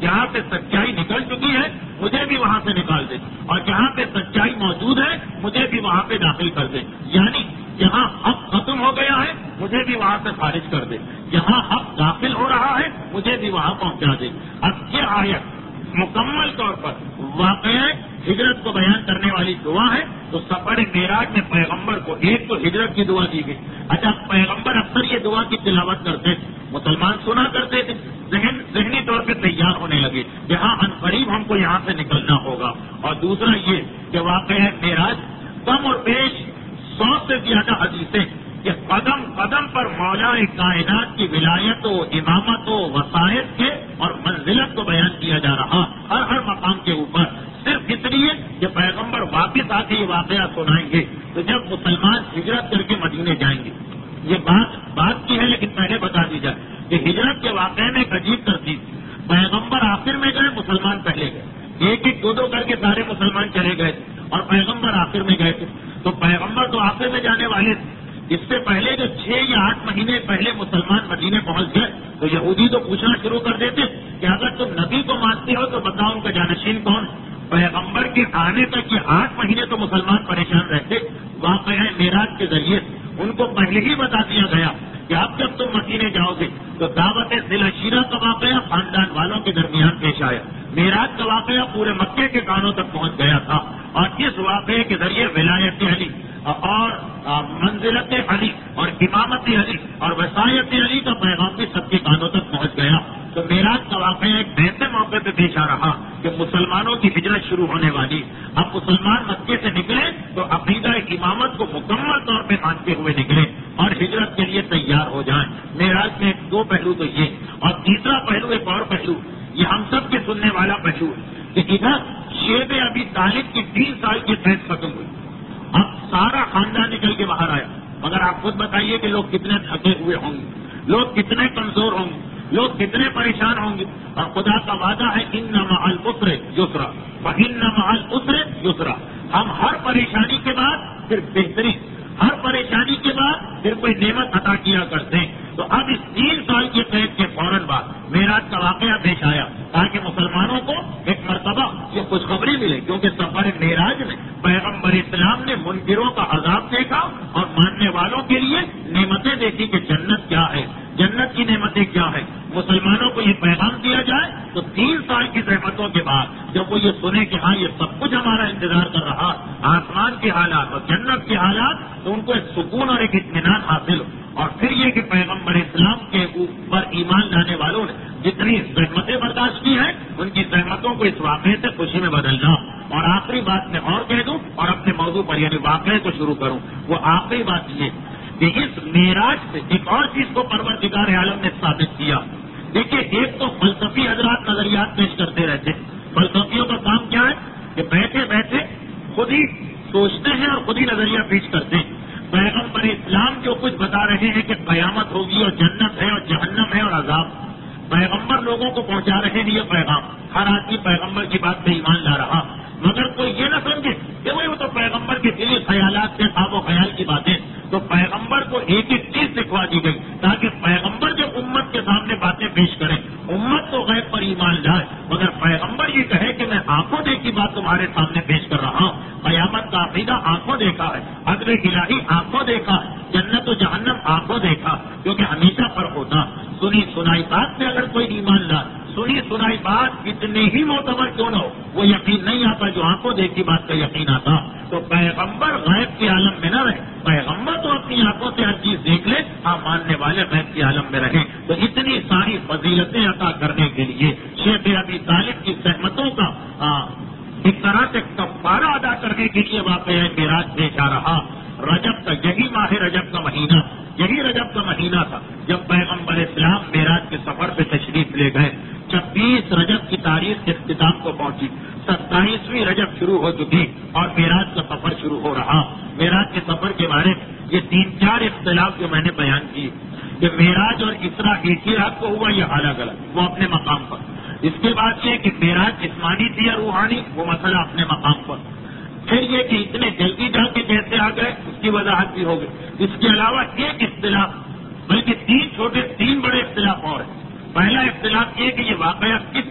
جہاں سے سچائی نکل چکی ہے مجھے بھی وہاں سے نکال دے، اور جہاں پہ سچائی موجود ہے مجھے بھی وہاں پہ داخل کر دے، یعنی جہاں حق ختم ہو گیا ہے مجھے بھی وہاں سے خارج کر دے، جہاں حق داخل ہو رہا ہے مجھے بھی وہاں پہنچا دے۔ اب یہ آیت مکمل طور پر واقعہ ہجرت کو بیان کرنے والی دعا ہے۔ تو سفر معراج میں پیغمبر کو ایک تو ہجرت کی دعا دی گئی۔ اچھا، پیغمبر اکثر یہ دعا کی تلاوت کرتے تھے، مسلمان سنا کرتے تھے، ذہنی طور پہ تیار ہونے لگے کہ ہاں عنقریب ہم کو یہاں سے نکلنا ہوگا۔ اور دوسرا یہ کہ واقعہ معراج کم اور بیش 100 سے زیادہ حدیثیں کہ قدم قدم پر مولا کائنات کی ولایت و امامت و وسائط کے اور منزلت کو بیان کیا جا رہا ہر مقام کے اوپر، صرف اس لیے کہ پیغمبر واپس آ کے یہ واقعہ سنائیں گے تو جب مسلمان ہجرت کر کے مدینے جائیں گے۔ یہ بات کی ہے لیکن پہلے بتا دی جائے کہ ہجرت کے واقعے میں ایک عجیب ترتیب، پیغمبر آخر میں گئے، مسلمان پہلے گئے، ایک ایک دو کر کے سارے مسلمان چلے گئے اور پیغمبر آخر میں گئے تھے۔ تو پیغمبر تو آخر میں جانے والے تھے، اس سے پہلے جو 6 یا 8 مہینے پہلے مسلمان مدینے پہنچ گئے تو یہودی تو پوچھنا شروع کر دیتے کہ اگر تم نبی کو مانتے ہو تو بتاؤ ان کا جانشین کون؟ پیغمبر کے آنے تک یہ 8 مہینے تو مسلمان پریشان رہتے۔ واقعہ معراج کے ذریعے ان کو پہلے ہی بتا دیا گیا کہ اب جب تم مدینے جاؤ گے تو دعوت ذی العشیرہ کا واقعہ خاندان والوں کے درمیان پیش آیا، معراج کا واقعہ پورے مکے کے کانوں تک پہنچ گیا تھا، اور اس واقعے کے ذریعے ولایت علی اور منزلت علی اور امامت علی اور وصایت علی کا پیغام بھی سب کے کانوں تک پہنچ گیا۔ تو معراج کا واقعہ ایک ایسے موقع پہ پیش آ رہا کہ مسلمانوں کی ہجرت شروع ہونے والی، اب مسلمان مکے سے نکلے تو عقیدہ امامت کو مکمل طور پہ مانتے ہوئے نکلے اور ہجرت کے لیے تیار ہو جائیں۔ معراج میں 2 پہلو تو یہ، اور تیسرا پہلو ایک اور پہلو، یہ ہم سب کے سننے والا پہلو کہ ادھر شیب ابی طالب کی 3 سال کی قید ختم ہوئی، اب سارا خاندان نکل کے باہر آیا، مگر آپ خود بتائیے کہ لوگ کتنے تھکے ہوئے ہوں گے، لوگ کتنے کمزور ہوں گے، لوگ کتنے پریشان ہوں گے، اور خدا کا وعدہ ہے ان مع العسر یسرا وان مع العسر یسرا، ہم ہر پریشانی کے بعد پھر بہتری، ہر پریشانی کے بعد پھر کوئی نعمت عطا کیا کرتے ہیں۔ تو اب اس 3 سال کی قید کے فوراً بعد معراج کا واقعہ پیش آیا تاکہ مسلمانوں کو ایک مرتبہ یہ خوشخبری ملے، کیونکہ سفر معراج میں پیغمبر اسلام نے منکروں کا عذاب دیکھا اور ماننے والوں کے لیے نعمتیں دیکھی کہ جنت کیا ہے، جنت کی نعمتیں کیا ہے۔ مسلمانوں کو یہ پیغام دیا جائے تو 3 سال کی زحمتوں کے بعد جب وہ یہ سنے کہ ہاں یہ سب کچھ ہمارا انتظار کر رہا، آسمان کے حالات اور جنت کے حالات، تو ان کو ایک سکون اور ایک اطمینان حاصل ہو، اور پھر یہ کہ پیغمبر اسلام کے اوپر ایمان لانے والوں نے جتنی زحمتیں برداشت کی ہیں ان کی زحمتوں کو اس واقعے سے خوشی میں بدلنا۔ اور آخری بات میں اور کہہ دوں اور اپنے موضوع پر یعنی واقعے کو شروع کروں، وہ آخری بات یہ کہ اس معراج سے ایک اور چیز کو پروردگار عالم نے ثابت کیا۔ دیکھیے، ایک تو فلسفی حضرات نظریات پیش کرتے رہتے، فلسفیوں کا کام کیا ہے کہ بیٹھے بیٹھے خود ہی سوچتے ہیں اور خود ہی نظریہ پیش کرتے ہیں۔ پیغمبر اسلام جو کچھ بتا رہے ہیں کہ قیامت ہوگی اور جنت ہے اور جہنم ہے اور عذاب، پیغمبر لوگوں کو پہنچا رہے ہیں یہ پیغام، ہر آدمی پیغمبر کی بات پہ ایمان لا رہا، مگر کوئی یہ نہ سمجھے کہ وہ تو پیغمبر کے دلی خیالات سے خواب و خیال کی باتیں، تو پیغمبر کو ایک ایک چیز سکھوا دی گئی تاکہ پیغمبر جب امت کے سامنے باتیں پیش کریں، امت تو غیب پر ایمان لائے، مگر پیغمبر یہ کہے کہ میں آنکھوں دیکھی بات تمہارے سامنے پیش کر رہا ہوں۔ قیامت کا عقیدہ آنکھوں دیکھا ہے، عدل الہی آنکھوں دیکھا ہے، جنت و جہنم آنکھوں دیکھا، کیونکہ ہمیشہ فرق ہوتا، سنی سنائی بات میں اگر کوئی ایمان لائے، سنی سنائی بات کتنے ہی معتبر کیوں نہ ہو، وہ یقین نہیں آتا جو آنکھوں دیکھی بات کا یقین آتا۔ تو پیغمبر غیب کے عالم میں نہ رہے، پیغمبر تو اپنی آنکھوں سے ہر چیز دیکھ لے، ہاں ماننے والے غیب کے عالم میں رہیں۔ تو اتنی ساری فضیلتیں عطا کرنے کے لیے شیخ ابی طالب کی زحمتوں کا ایک طرح سے کفارہ ادا کرنے کے لیے واقعہ معراج پیش آ رہا۔ رجب کا یہی ماہ رجب کا مہینہ، یہی رجب کا مہینہ تھا جب پیغمبر اسلام معراج کے سفر پہ تشریف لے گئے۔ 26 رجب کی تاریخ اختتام کو پہنچی، 27ویں رجب شروع ہو چکی اور معراج کا سفر شروع ہو رہا۔ معراج کے سفر کے بارے میں یہ 3-4 اختلاف جو میں نے بیان کیے کہ معراج اور اسراء ایک ہی رات کو ہوا یا الگ الگ، وہ اپنے مقام پر۔ اس کے بعد یہ کہ معراج جسمانی تھی یا روحانی، وہ مسئلہ اپنے مقام پر۔ پھر یہ کہ اتنے جلدی جا کے کیسے آ گئے اس کی وضاحت بھی ہو گئی۔ اس کے علاوہ ایک اختلاف بلکہ 3 بڑے اختلاف اور ہیں۔ پہلا اختلاف یہ کہ یہ واقعہ کس تاریخ کو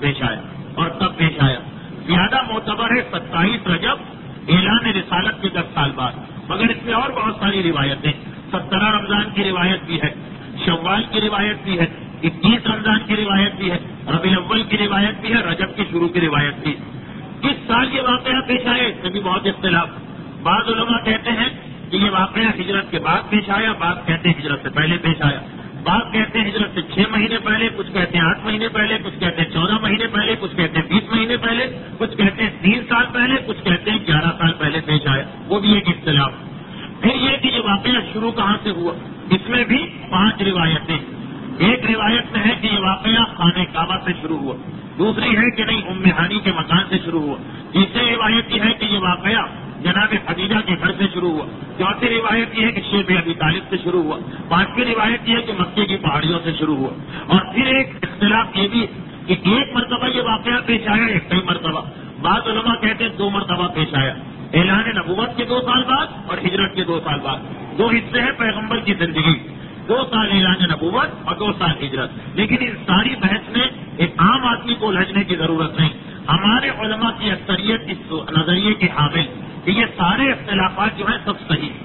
پیش آیا اور کب پیش آیا؟ زیادہ معتبر ہے 27 رجب اعلان رسالت کے 10 سال بعد، مگر اس میں اور بہت ساری روایتیں، 17 رمضان کی روایت بھی ہے، شوال کی روایت بھی ہے، 21 رمضان کی روایت بھی ہے، ربیع الاول کی روایت بھی ہے، رجب کی شروع کی روایت بھی ہے۔ کس سال یہ واقعہ پیش آئے اس میں بھی بہت اختلاف۔ بعض علماء کہتے ہیں کہ یہ واقعہ ہجرت کے بعد پیش آیا، بعض کہتے ہیں ہجرت سے پہلے پیش آیا، بعض کہتے ہیں ہجرت سے 6 مہینے پہلے، کچھ کہتے ہیں 8 مہینے پہلے، کچھ کہتے ہیں 14 مہینے پہلے، کچھ کہتے ہیں 20 مہینے پہلے، کچھ کہتے ہیں 3 سال پہلے، کچھ کہتے ہیں 11 سال پہلے پیش آیا، وہ بھی ایک اختلاف۔ پھر یہ کہ یہ واقعہ شروع کہاں سے ہوا، اس میں بھی 5 روایتیں۔ ایک روایت میں ہے کہ یہ واقعہ خانہ کعبہ سے شروع ہوا، دوسری ہے کہ نہیں ام ہانی کے مکان سے شروع ہوا، تیسری روایت یہ ہے کہ یہ واقعہ جناب خدیجہ کے گھر سے شروع ہوا، چوتھی روایت یہ ہے کہ شیب ابی طالب سے شروع ہوا، پانچویں روایت یہ ہے کہ مکے کی پہاڑیوں سے شروع ہوا۔ اور پھر ایک اختلاف یہ بھی کہ ایک مرتبہ یہ واقعہ پیش آیا یا کئی مرتبہ، بعض علماء کہتے ہیں 2 مرتبہ پیش آیا، اعلان نبوت کے 2 سال بعد اور ہجرت کے 2 سال بعد۔ 2 حصے ہیں پیغمبر کی زندگی، 2 سال اعلان نبوت اور 2 سال ہجرت۔ لیکن ان ساری بحث میں ایک عام آدمی کو الجھنے کی ضرورت نہیں، ہمارے علماء کی اکثریت اس نظریے کے حامل کہ یہ سارے اختلافات جو ہیں سب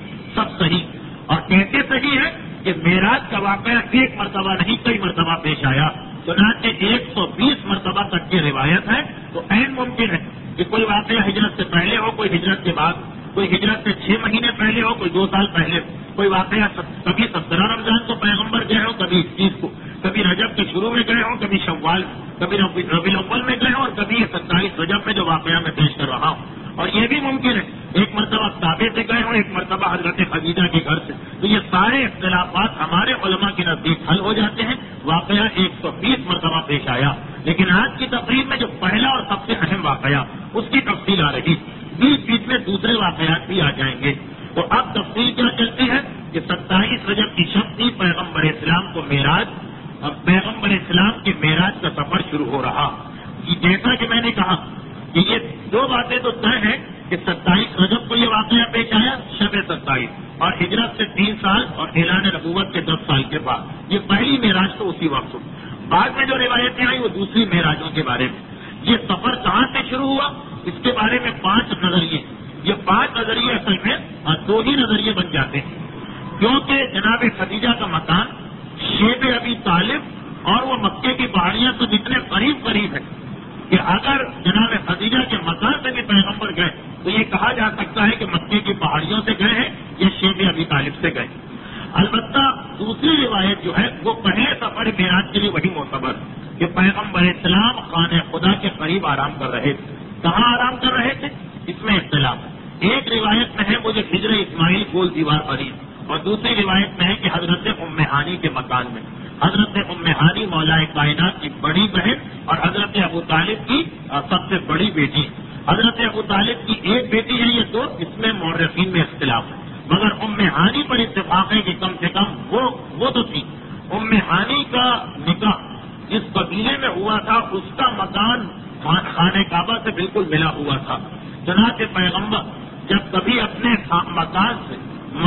صحیح اور کیسے صحیح ہے کہ معراج کا واقعہ ایک مرتبہ نہیں کئی مرتبہ پیش آیا، چنانچہ 120 مرتبہ تک کی روایت ہے۔ تو عین ممکن ہے کہ کوئی واقعہ ہجرت سے پہلے ہو، کوئی ہجرت کے بعد، کوئی ہجرت سے 6 مہینے پہلے ہو، کوئی 2 سال پہلے، کوئی واقعہ کبھی 17 رمضان کو پیغمبر گئے ہو، کبھی 21 کو، کبھی رجب کے شروع میں گئے ہوں، کبھی شوال، کبھی ربیع الاول میں گئے ہوں، اور کبھی 27 رجب میں جو واقعہ میں پیش کر رہا ہوں۔ اور یہ بھی ممکن ہے ایک مرتبہ کعبے سے گئے ہوں، ایک مرتبہ حضرت خدیجہ کے گھر سے۔ تو یہ سارے اختلافات ہمارے علماء کے نزدیک حل ہو جاتے ہیں۔ واقعہ 120 مرتبہ پیش آیا، لیکن آج کی تقریب میں جو پہلا اور سب سے اہم واقعہ اس کی تفصیل آ رہی، بیچ میں دوسرے واقعات بھی آ جائیں گے۔ تو اب تفصیل کیا چلتی ہے کہ 27 رجب کی شب تھی، پیغمبر اسلام کو معراج، اور پیغمبر اسلام کے معراج کا سفر شروع ہو رہا۔ جیسا کہ میں نے کہا کہ یہ 2 باتیں تو طے ہیں کہ 27 رجب کو یہ واقعہ پیش آیا، شب 27، اور ہجرت سے 3 سال اور اعلان نبوت کے 10 سال کے بعد یہ پہلی معراج تو اسی وقت ہوئی۔ بعد میں جو روایتیں آئی وہ دوسری معراجوں کے بارے میں۔ یہ سفر کہاں سے شروع ہوا اس کے بارے میں 5 نظریے، یہ 5 نظریے اصل میں 2 ہی نظریے بن جاتے ہیں، کیونکہ جناب خدیجہ کا مکان شیب ابی طالب اور وہ مکے کی پہاڑیاں تو جتنے قریب ہے کہ اگر جناب خدیجہ کے مکان سے بھی پیغمبر گئے تو یہ کہا جا سکتا ہے کہ مکے کی پہاڑیوں سے گئے ہیں یا شیب ابی طالب سے گئے۔ البتہ دوسری روایت جو ہے وہ پہلے سفر معراج کے لیے وہی معتبر کہ پیغمبر اسلام خانہ خدا کے قریب آرام کر رہے تھے۔ کہاں آرام کر رہے تھے اس میں اختلاف ہے۔ ایک روایت میں ہے وہ جو ہجر اسماعیل گول دیوار بنی، اور دوسری روایت میں ہے کہ حضرت ام ہانی کے مکان میں۔ حضرت ام ہانی مولا کائنات کی بڑی بہن اور حضرت ابو طالب کی سب سے بڑی بیٹی۔ حضرت ابو طالب کی ایک بیٹی ہے، یہ 2، اس میں مورخین میں اختلاف ہے، مگر ام ہانی پر اتفاق ہے کہ کم سے کم وہ تو تھی۔ ام ہانی کا نکاح جس قبیلے میں ہوا تھا اس کا مکان خانہ کعبہ سے بالکل ملا ہوا تھا۔ چنانچہ پیغمبر جب کبھی اپنے مکان سے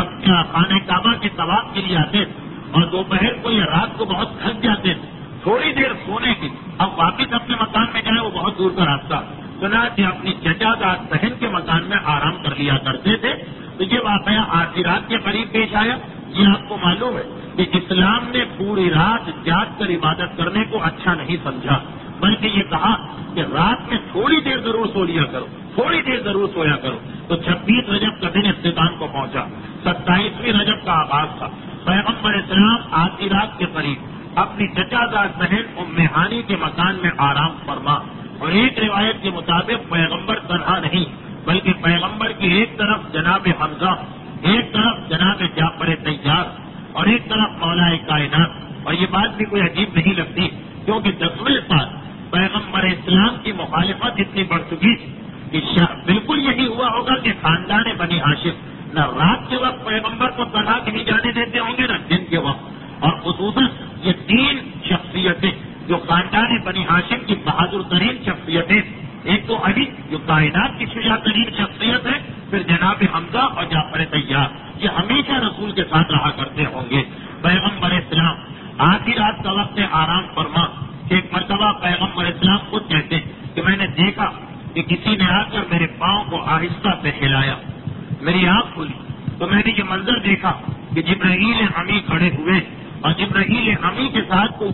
خانہ کعبہ کے طواف کے لیے آتے تھے اور دوپہر کو یا رات کو بہت تھک جاتے تھے، تھوڑی دیر سونے کی، اب واپس اپنے مکان میں جائیں وہ بہت دور کا راستہ، چنانچہ اپنی چچا داد بہن کے مکان میں آرام کر لیا کرتے تھے۔ تو یہ واقعہ آدھی رات کے قریب پیش آیا۔ یہ آپ کو معلوم ہے کہ اسلام نے پوری رات جاگ کر عبادت کرنے کو اچھا نہیں سمجھا، بلکہ یہ کہا کہ رات میں تھوڑی دیر ضرور سو لیا کرو، تھوڑی دیر ضرور سویا کرو۔ تو 26 رجب کا دن اختتام کو پہنچا، 27ویں رجب کا آغاز تھا۔ پیغمبر اسلام آدھی رات کے قریب اپنی چچا داد بہن ام ہانی کے مکان میں آرام فرما، اور ایک روایت کے مطابق پیغمبر تنہا نہیں بلکہ پیغمبر کی ایک طرف جناب حمزہ، ایک طرف جناب جعفر طیار اور ایک طرف مولا کائنات۔ اور یہ بات بھی کوئی عجیب نہیں لگتی کیونکہ 10ویں سال پیغمبر اسلام کی مخالفت اتنی بڑھ چکی کہ بالکل یہی ہوا ہوگا کہ خاندان بنی ہاشم نہ رات کے وقت پیغمبر کو تنہا کہیں جانے دیتے ہوں گے نہ دن کے وقت، اور خصوصاً یہ 3 شخصیتیں جو خاندان بنی ہاشم کی بہادر ترین شخصیتیں، ایک تو علی جو کائنات کی شجاع ترین شخصیت ہے، پھر جناب حمزہ اور جعفر طیار، یہ ہمیشہ رسول کے ساتھ رہا کرتے ہوں گے۔ پیغمبر اسلام آدھی رات کا وقت آرام فرما، کہ ایک مرتبہ پیغمبر اسلام خود کہتے ہیں کہ میں نے دیکھا کہ کسی نے آ کر میرے پاؤں کو آہستہ سے ہلایا، میری آنکھ کھلی تو میں نے یہ منظر دیکھا کہ جبرائیل امی کھڑے ہوئے اور جبرائیل امی کے ساتھ کوئی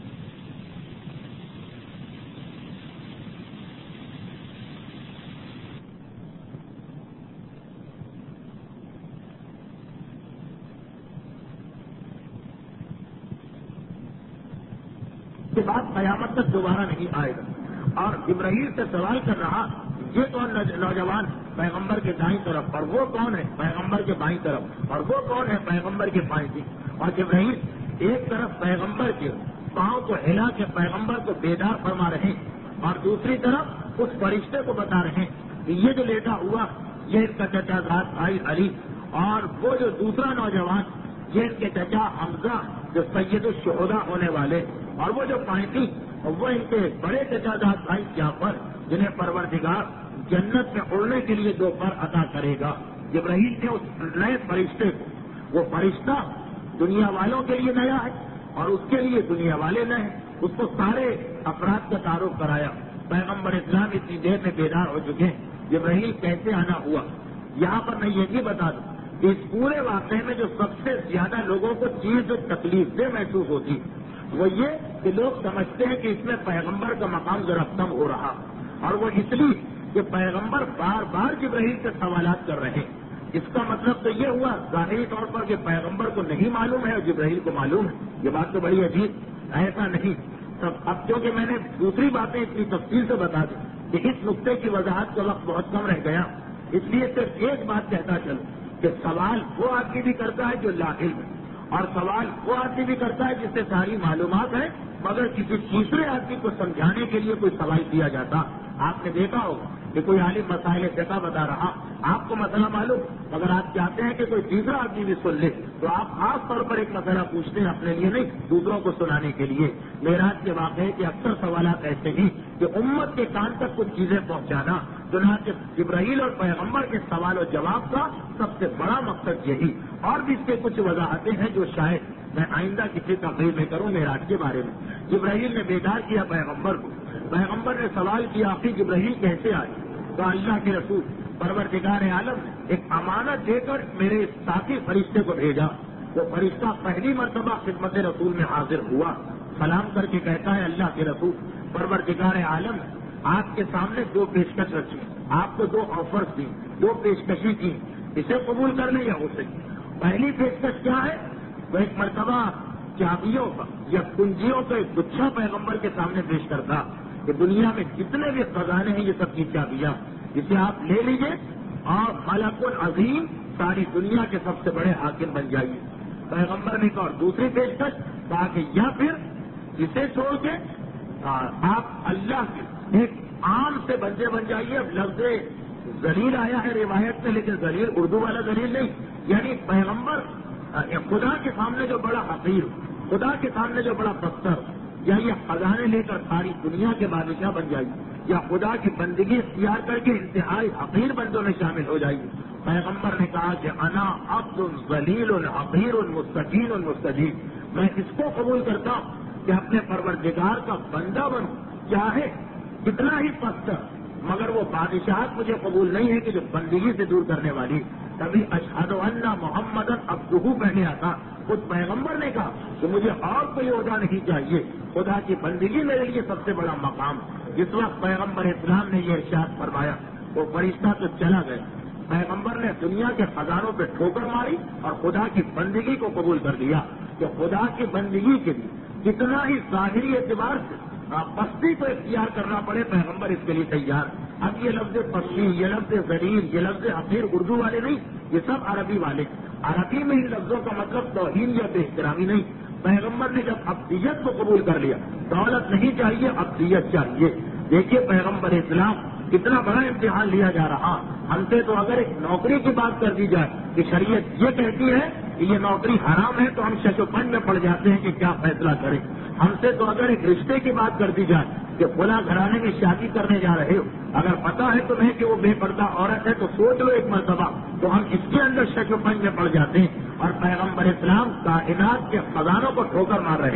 کے بعد قیامت تک دوبارہ نہیں آئے گا۔ اور جبرائیل سے سوال کر رہا یہ کون نوجوان پیغمبر کے دائیں طرف، اور وہ کون ہے پیغمبر کے بائیں طرف، اور وہ کون ہے پیغمبر کے بائیں طرف۔ اور جبرائیل ایک طرف پیغمبر کے پاؤں کو ہلا کے پیغمبر کو بیدار فرما رہے ہیں اور دوسری طرف اس فرشتے کو بتا رہے ہیں کہ یہ جو لیٹا ہوا یہ اس کا چچا ذات بھائی علی، اور وہ جو دوسرا نوجوان یہ ان کے چچا حمزہ جو سید الشہداء ہونے والے، اور وہ جو پائنٹی وہ ان کے بڑے چچا ذات بھائی جعفر جنہیں پروردگار جنت میں اڑنے کے لیے 2 پر عطا کرے گا۔ جبرائیل نے اس نئے فرشتے کو، وہ فرشتہ دنیا والوں کے لیے نیا ہے اور اس کے لیے دنیا والے نئے ہیں، اس کو سارے افراد کا تعارف کرایا۔ پیغمبر اسلام اتنی دیر میں بیدار ہو چکے ہیں، جبرائیل کیسے آنا ہوا۔ یہاں پر میں یہ بھی بتا دوں کہ اس پورے واقعے میں جو سب سے زیادہ لوگوں کو چیز جو تکلیف دہ محسوس ہوتی وہ یہ کہ لوگ سمجھتے ہیں کہ اس میں پیغمبر کا مقام ذرا کم ہو رہا، اور وہ اس لیے کہ پیغمبر بار بار جبرائیل سے سوالات کر رہے ہیں۔ اس کا مطلب تو یہ ہوا ظاہری طور پر کہ پیغمبر کو نہیں معلوم ہے اور جبرائیل کو معلوم ہے۔ یہ بات تو بڑی عجیب، ایسا نہیں۔ اب کیونکہ میں نے دوسری باتیں اتنی تفصیل سے بتا دی کہ اس نقطے کی وضاحت کا وقت بہت کم رہ گیا، اس لیے صرف ایک بات کہتا چلوں کہ سوال وہ آدمی بھی کرتا ہے جو لا علم ہے، اور سوال وہ آدمی بھی کرتا ہے جس سے ساری معلومات ہے مگر کسی تیسرے آدمی کو سمجھانے کے لیے کوئی سوال کیا جاتا۔ آپ نے دیکھا ہوگا کہ کوئی عالم مسائل فقہ بتا رہا، آپ کو مسئلہ معلوم، اگر آپ چاہتے ہیں کہ کوئی تیسرا آدمی بھی سن لے تو آپ خاص طور پر ایک مسئلہ پوچھتے ہیں اپنے لیے نہیں، دوسروں کو سنانے کے لیے۔ معراج کے واقعے کے اکثر سوالات ایسے ہی کہ امت کے کان تک کچھ چیزیں پہنچانا، چنانچہ جبرائیل اور پیغمبر کے سوال و جواب کا سب سے بڑا مقصد یہی، اور بھی اس کے کچھ وضاحتیں ہیں جو شاید میں آئندہ کسی تقریر میں کروں معراج کے بارے میں۔ جبرائیل نے بیدار کیا پیغمبر کو، پیغمبر نے سوال کیا آخر جبرائیل کیسے آئے، تو اللہ کے رسول پروردگار عالم نے ایک امانت دے کر میرے ساتھی فرشتے کو بھیجا۔ وہ فرشتہ پہلی مرتبہ خدمت رسول میں حاضر ہوا، سلام کر کے کہتا ہے اللہ کے رسول پروردگار عالم آپ کے سامنے 2 پیشکش رکھی، آپ کو 2 آفرز دی، 2 پیشکشیں کی، اسے قبول کر لیں یا اسے۔ پہلی پیشکش کیا ہے؟ وہ ایک مرتبہ چابیوں کا یا کنجیوں کا ایک گچھا پیغمبر کے سامنے پیش کرتا کہ دنیا میں جتنے بھی خزانے ہیں یہ سب کی چابیاں، جسے آپ لے لیجئے اور ملک العظیم ساری دنیا کے سب سے بڑے حاکم بن جائیے۔ پیغمبر نے کہا، اور دوسری پیشکش کہا کہ یا پھر اسے چھوڑ کے آپ اللہ کے ایک عام سے بندے بن جائیے۔ اب لفظ ذلیل آیا ہے روایت میں، لیکن ذلیل اردو والا ذلیل نہیں، یعنی پیغمبر خدا کے سامنے جو بڑا حقیر، خدا کے سامنے جو بڑا پتھر، یا یہ خزانے لے کر ساری دنیا کے بادشاہ بن جائیے، یا خدا کی بندگی اختیار کر کے انتہائی حقیر بندوں میں شامل ہو جائیے۔ پیغمبر نے کہا کہ انا عبد ذلیل حقیر مستقین مستجیب، میں اس کو قبول کرتا ہوں کہ اپنے پروردگار کا بندہ بنوں، چاہے کتنا ہی پستر، مگر وہ بادشاہت مجھے قبول نہیں ہے کہ جو بندگی سے دور کرنے والی۔ کبھی اشہد ان محمدن عبدہ پہنے آتا، خود پیغمبر نے کہا کہ مجھے اور کوئی عہدہ نہیں چاہیے، خدا کی بندگی میرے لیے سب سے بڑا مقام۔ جس وقت پیغمبر اسلام نے یہ ارشاد فرمایا وہ فرشتہ تو چلا گیا، پیغمبر نے دنیا کے خزانوں پہ ٹھوکر ماری اور خدا کی بندگی کو قبول کر لیا کہ خدا کی بندگی کے لیے کتنا ہی ظاہری اعتبار سے پستی کو اختیار کرنا پڑے، پیغمبر اس کے لیے تیار۔ اب یہ لفظ پستی، یہ لفظ ذلیل، یہ لفظ حقیر اردو والے نہیں، یہ سب عربی والے۔ عربی میں ان لفظوں کا مطلب توہین یا بے احترامی نہیں۔ پیغمبر نے جب ابدیت کو قبول کر لیا، دولت نہیں چاہیے ابدیت چاہیے۔ دیکھیے پیغمبر اسلام کتنا بڑا امتحان لیا جا رہا۔ ہم سے تو اگر ایک نوکری کی بات کر دی جائے کہ شریعت یہ کہتی ہے کہ یہ نوکری حرام ہے تو ہم شش و پنج میں پڑ جاتے ہیں کہ کیا فیصلہ کریں۔ ہم سے تو اگر ایک رشتے کی بات کر دی جائے کہ فلاں گھرانے میں شادی کرنے جا رہے ہو، اگر پتا ہے تمہیں کہ وہ بے پردہ عورت ہے تو سوچ لو ایک مرتبہ، تو ہم اس کے اندر شش و پنج میں پڑ جاتے ہیں۔ اور پیغمبر اسلام کائنات کے خزانوں کو ٹھوکر مار رہے ہیں،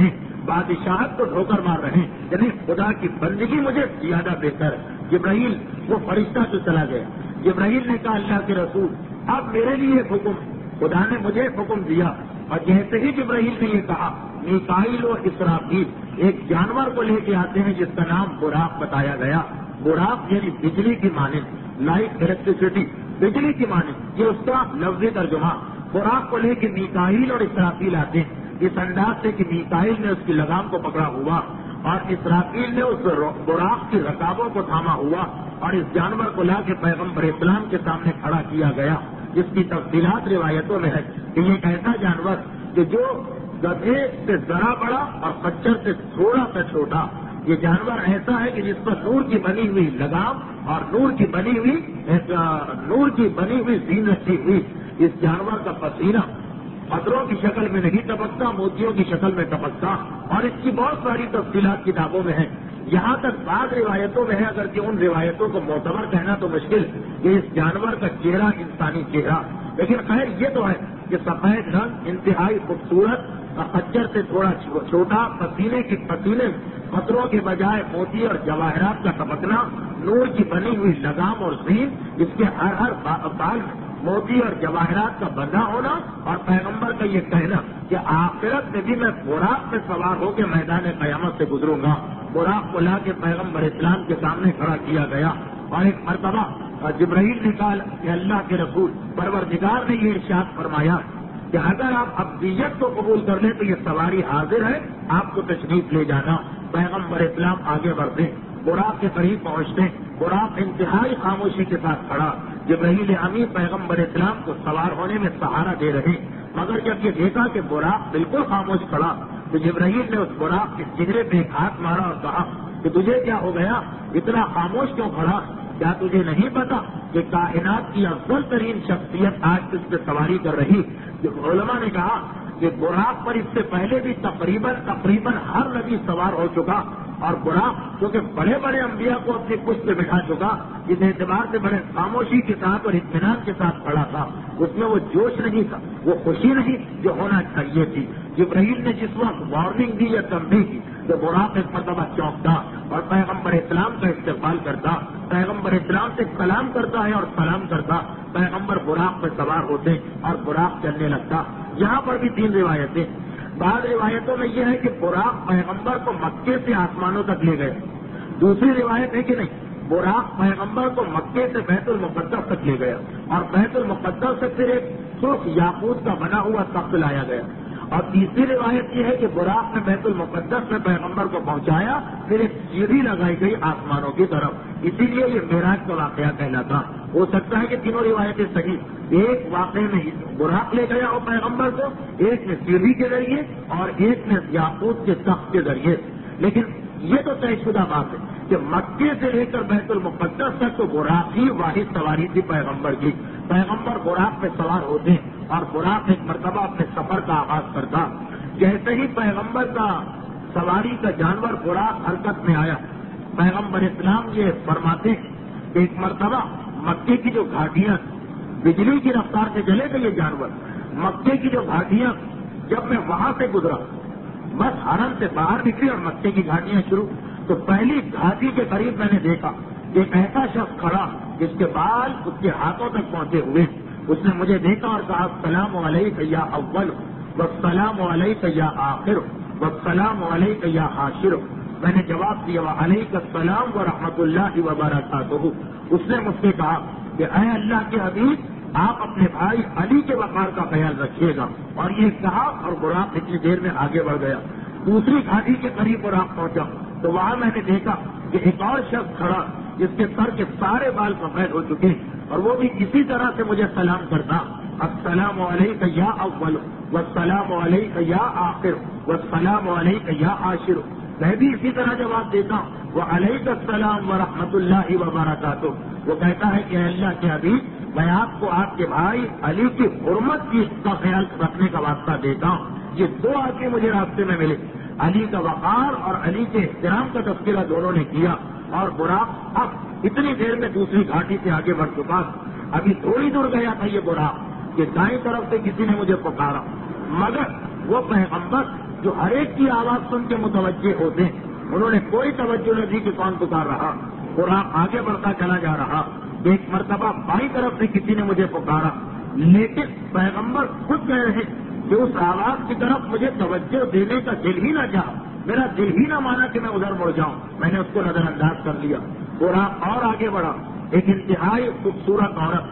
بادشاہت کو ٹھوکر مار رہے ہیں، یعنی خدا کی بندگی مجھے زیادہ بہتر ہے۔ جبرائیل وہ فرشتہ جو چلا گیا، جبرائیل نے کہا اللہ کے رسول اب میرے لیے حکم، خدا نے مجھے حکم دیا۔ اور جیسے ہی جبرائیل نے یہ کہا، میکائیل و اسرافیل ایک جانور کو لے کے آتے ہیں جس کا نام براق بتایا گیا۔ براق یعنی بجلی کی مانند، لائٹ الیکٹریسٹی، بجلی کی مانند، یہ اس کا لفظی ترجمہ۔ براق کو لے کے میکائیل اور اسرافیل آتے ہیں اس انداز سے کہ میکائیل نے اس کی لگام کو پکڑا ہوا اور اسرافیل نے اس براق کی رکابوں کو تھاما ہوا، اور اس جانور کو لا کے پیغمبر اسلام کے سامنے کھڑا کیا گیا، جس کی تفصیلات روایتوں میں ہے کہ یہ ایک ایسا جانور کہ جو گدھے سے ذرا بڑا اور خچر سے تھوڑا سا چھوٹا، یہ جانور ایسا ہے کہ جس پر نور کی بنی ہوئی لگام اور نور کی بنی ہوئی زین رکھی ہوئی، اس جانور کا پسینہ پتھروں کی شکل میں نہیں ٹپکتا، موتیوں کی شکل میں ٹپکتا، اور اس کی بہت ساری تفصیلات کتابوں میں ہیں۔ یہاں تک بعض روایتوں میں ہے، اگر کہ ان روایتوں کو معتبر کہنا تو مشکل کہ اس جانور کا چہرہ انسانی چہرہ، لیکن خیر یہ تو ہے کہ سفید رنگ انتہائی خوبصورت، خچر سے تھوڑا چھوٹا، پسینے پتھروں کے بجائے موتی اور جواہرات کا ٹپکنا، نور کی بنی ہوئی لگام اور زین، اس کے ہر بال موتی اور جواہرات کا بندھا ہونا، اور پیغمبر کا یہ کہنا کہ آخرت میں بھی میں براق پہ سوار ہو کے میدان قیامت سے گزروں گا۔ براق کو لا کے پیغمبر اسلام کے سامنے کھڑا کیا گیا، اور ایک مرتبہ جبرائیل نے کہا کہ اللہ کے رسول پروردگار نے یہ ارشاد فرمایا کہ اگر آپ ابدیت کو قبول کر لیں تو یہ سواری حاضر ہے، آپ کو تشریف لے جانا۔ پیغمبر اسلام آگے بڑھتے، براق کے قریب پہنچتے، براق انتہائی خاموشی کے ساتھ کھڑا، جبرائیل امین پیغمبر اسلام کو سوار ہونے میں سہارا دے رہے، مگر جب یہ دیکھا کہ براق بالکل خاموش کھڑا تو جبرائیل نے اس براق کے چہرے پہ ایک ہاتھ مارا اور کہا کہ تجھے کیا ہو گیا، اتنا خاموش کیوں کھڑا؟ کیا تجھے نہیں پتا کہ کائنات کی افضل ترین شخصیت آج اس پہ سواری کر رہی؟ علماء نے کہا کہ براق پر اس سے پہلے بھی تقریباً ہر نبی سوار ہو چکا، اور براق جو کہ بڑے بڑے انبیاء کو اپنی پشت پہ بٹھا چکا، اس اعتبار سے بڑے خاموشی کے ساتھ اور اطمینان کے ساتھ کھڑا تھا، اس میں وہ جوش نہیں تھا، وہ خوشی نہیں جو ہونا چاہیے تھی۔ جبرائیل نے جس وقت وارننگ دی یا تنبیہ کی تو براق ایک مرتبہ چونکتا اور پیغمبر اسلام کا استقبال کرتا، پیغمبر اسلام سے سلام کرتا ہے اور سلام کرتا، پیغمبر براق پہ سوار ہوتے اور براق چلنے لگتا۔ یہاں پر بھی 3 روایتیں، بعض روایتوں میں یہ ہے کہ براق پیغمبر کو مکے سے آسمانوں تک لے گئے، دوسری روایت ہے کہ نہیں، براق پیغمبر کو مکے سے بیت المقدس تک لے گیا، اور بیت المقدس سے پھر ایک سرخ یاقوت کا بنا ہوا تخت لایا گیا، اور تیسری روایت یہ ہے کہ براق نے بیت المقدس میں پیغمبر کو پہنچایا، پھر ایک سیڑھی لگائی گئی آسمانوں کی طرف، اسی لیے یہ معراج کا واقعہ کہلاتا۔ ہو سکتا ہے کہ تینوں روایتیں صحیح، ایک واقعے میں براق لے گیا ہو پیغمبر کو، ایک نے سیڑھی کے ذریعے اور ایک نے یاقوت کے تخت کے ذریعے، لیکن یہ تو طے شدہ بات ہے کہ مکے سے لے کر بیت المقدس تک تو براق ہی واحد سواری تھی پیغمبر کی۔ پیغمبر براق پہ سوار ہوتے اور براق ایک مرتبہ اپنے سفر کا آغاز کرتا، جیسے ہی پیغمبر کا سواری کا جانور براق حرکت میں آیا، پیغمبر اسلام یہ فرماتے کہ ایک مرتبہ مکے کی جو گھاٹیاں بجلی کی رفتار سے چلے گا یہ جانور، مکے کی جو گھاٹیاں، جب میں وہاں سے گزرا بس حرم سے باہر نکلی اور مکے کی گھاٹیاں شروع، تو پہلی گھاٹی کے قریب میں نے دیکھا ایک ایسا شخص کھڑا جس کے بال اس کے ہاتھوں تک پہنچے ہوئے، اس نے مجھے دیکھا اور کہا السلام علیک یا اول والسلام علیک یا آخر والسلام علیک یا حاشر۔ میں نے جواب دیا وعلیک السلام ورحمۃ اللہ وبرکاتہ۔ اس نے مجھ سے کہا کہ اے اللہ کے حبیب، آپ اپنے بھائی علی کے وقار کا خیال رکھیے گا، اور یہ کہا اور براق اتنی دیر میں آگے بڑھ گیا۔ دوسری گھاٹی کے قریب براق پہنچا تو وہاں میں نے دیکھا کہ ایک اور شخص کھڑا جس کے سر کے سارے بال سفید ہو چکے، اور وہ بھی اسی طرح سے مجھے سلام کرتا، السلام علیک یا اول والسلام علیک یا آخر والسلام علیک یا عاشر۔ میں بھی اسی طرح جواب دیتا ہوں وعلیک السلام ورحمۃ اللہ وبرکاتہ۔ وہ کہتا ہے کہ اللہ کے حبیب، میں آپ کو آپ کے بھائی علی کی حرمت کی کا خیال رکھنے کا واسطہ دیتا ہوں۔ یہ 2 آدمی مجھے راستے میں ملے، علی کا وقار اور علی کے احترام کا تذکرہ دونوں نے کیا، اور براق اب اتنی دیر میں دوسری گھاٹی سے آگے بڑھ چکا، ابھی تھوڑی دور گیا تھا یہ براق کہ دائیں طرف سے کسی نے مجھے پکارا، مگر وہ پیغمبر جو ہر ایک کی آواز سن کے متوجہ ہوتے ہیں، انہوں نے کوئی توجہ نہ دی کہ کون پکار رہا، اور آگے بڑھتا چلا جا رہا۔ ایک مرتبہ بائیں طرف سے کسی نے مجھے پکارا، لیکن پیغمبر خود کہہ رہے کہ اس آواز کی طرف مجھے توجہ دینے کا دل ہی نہ چاہا، میرا دل ہی نہ مانا کہ میں ادھر مڑ جاؤں، میں نے اس کو نظر انداز کر لیا۔ اور آگے بڑھا، ایک انتہائی خوبصورت عورت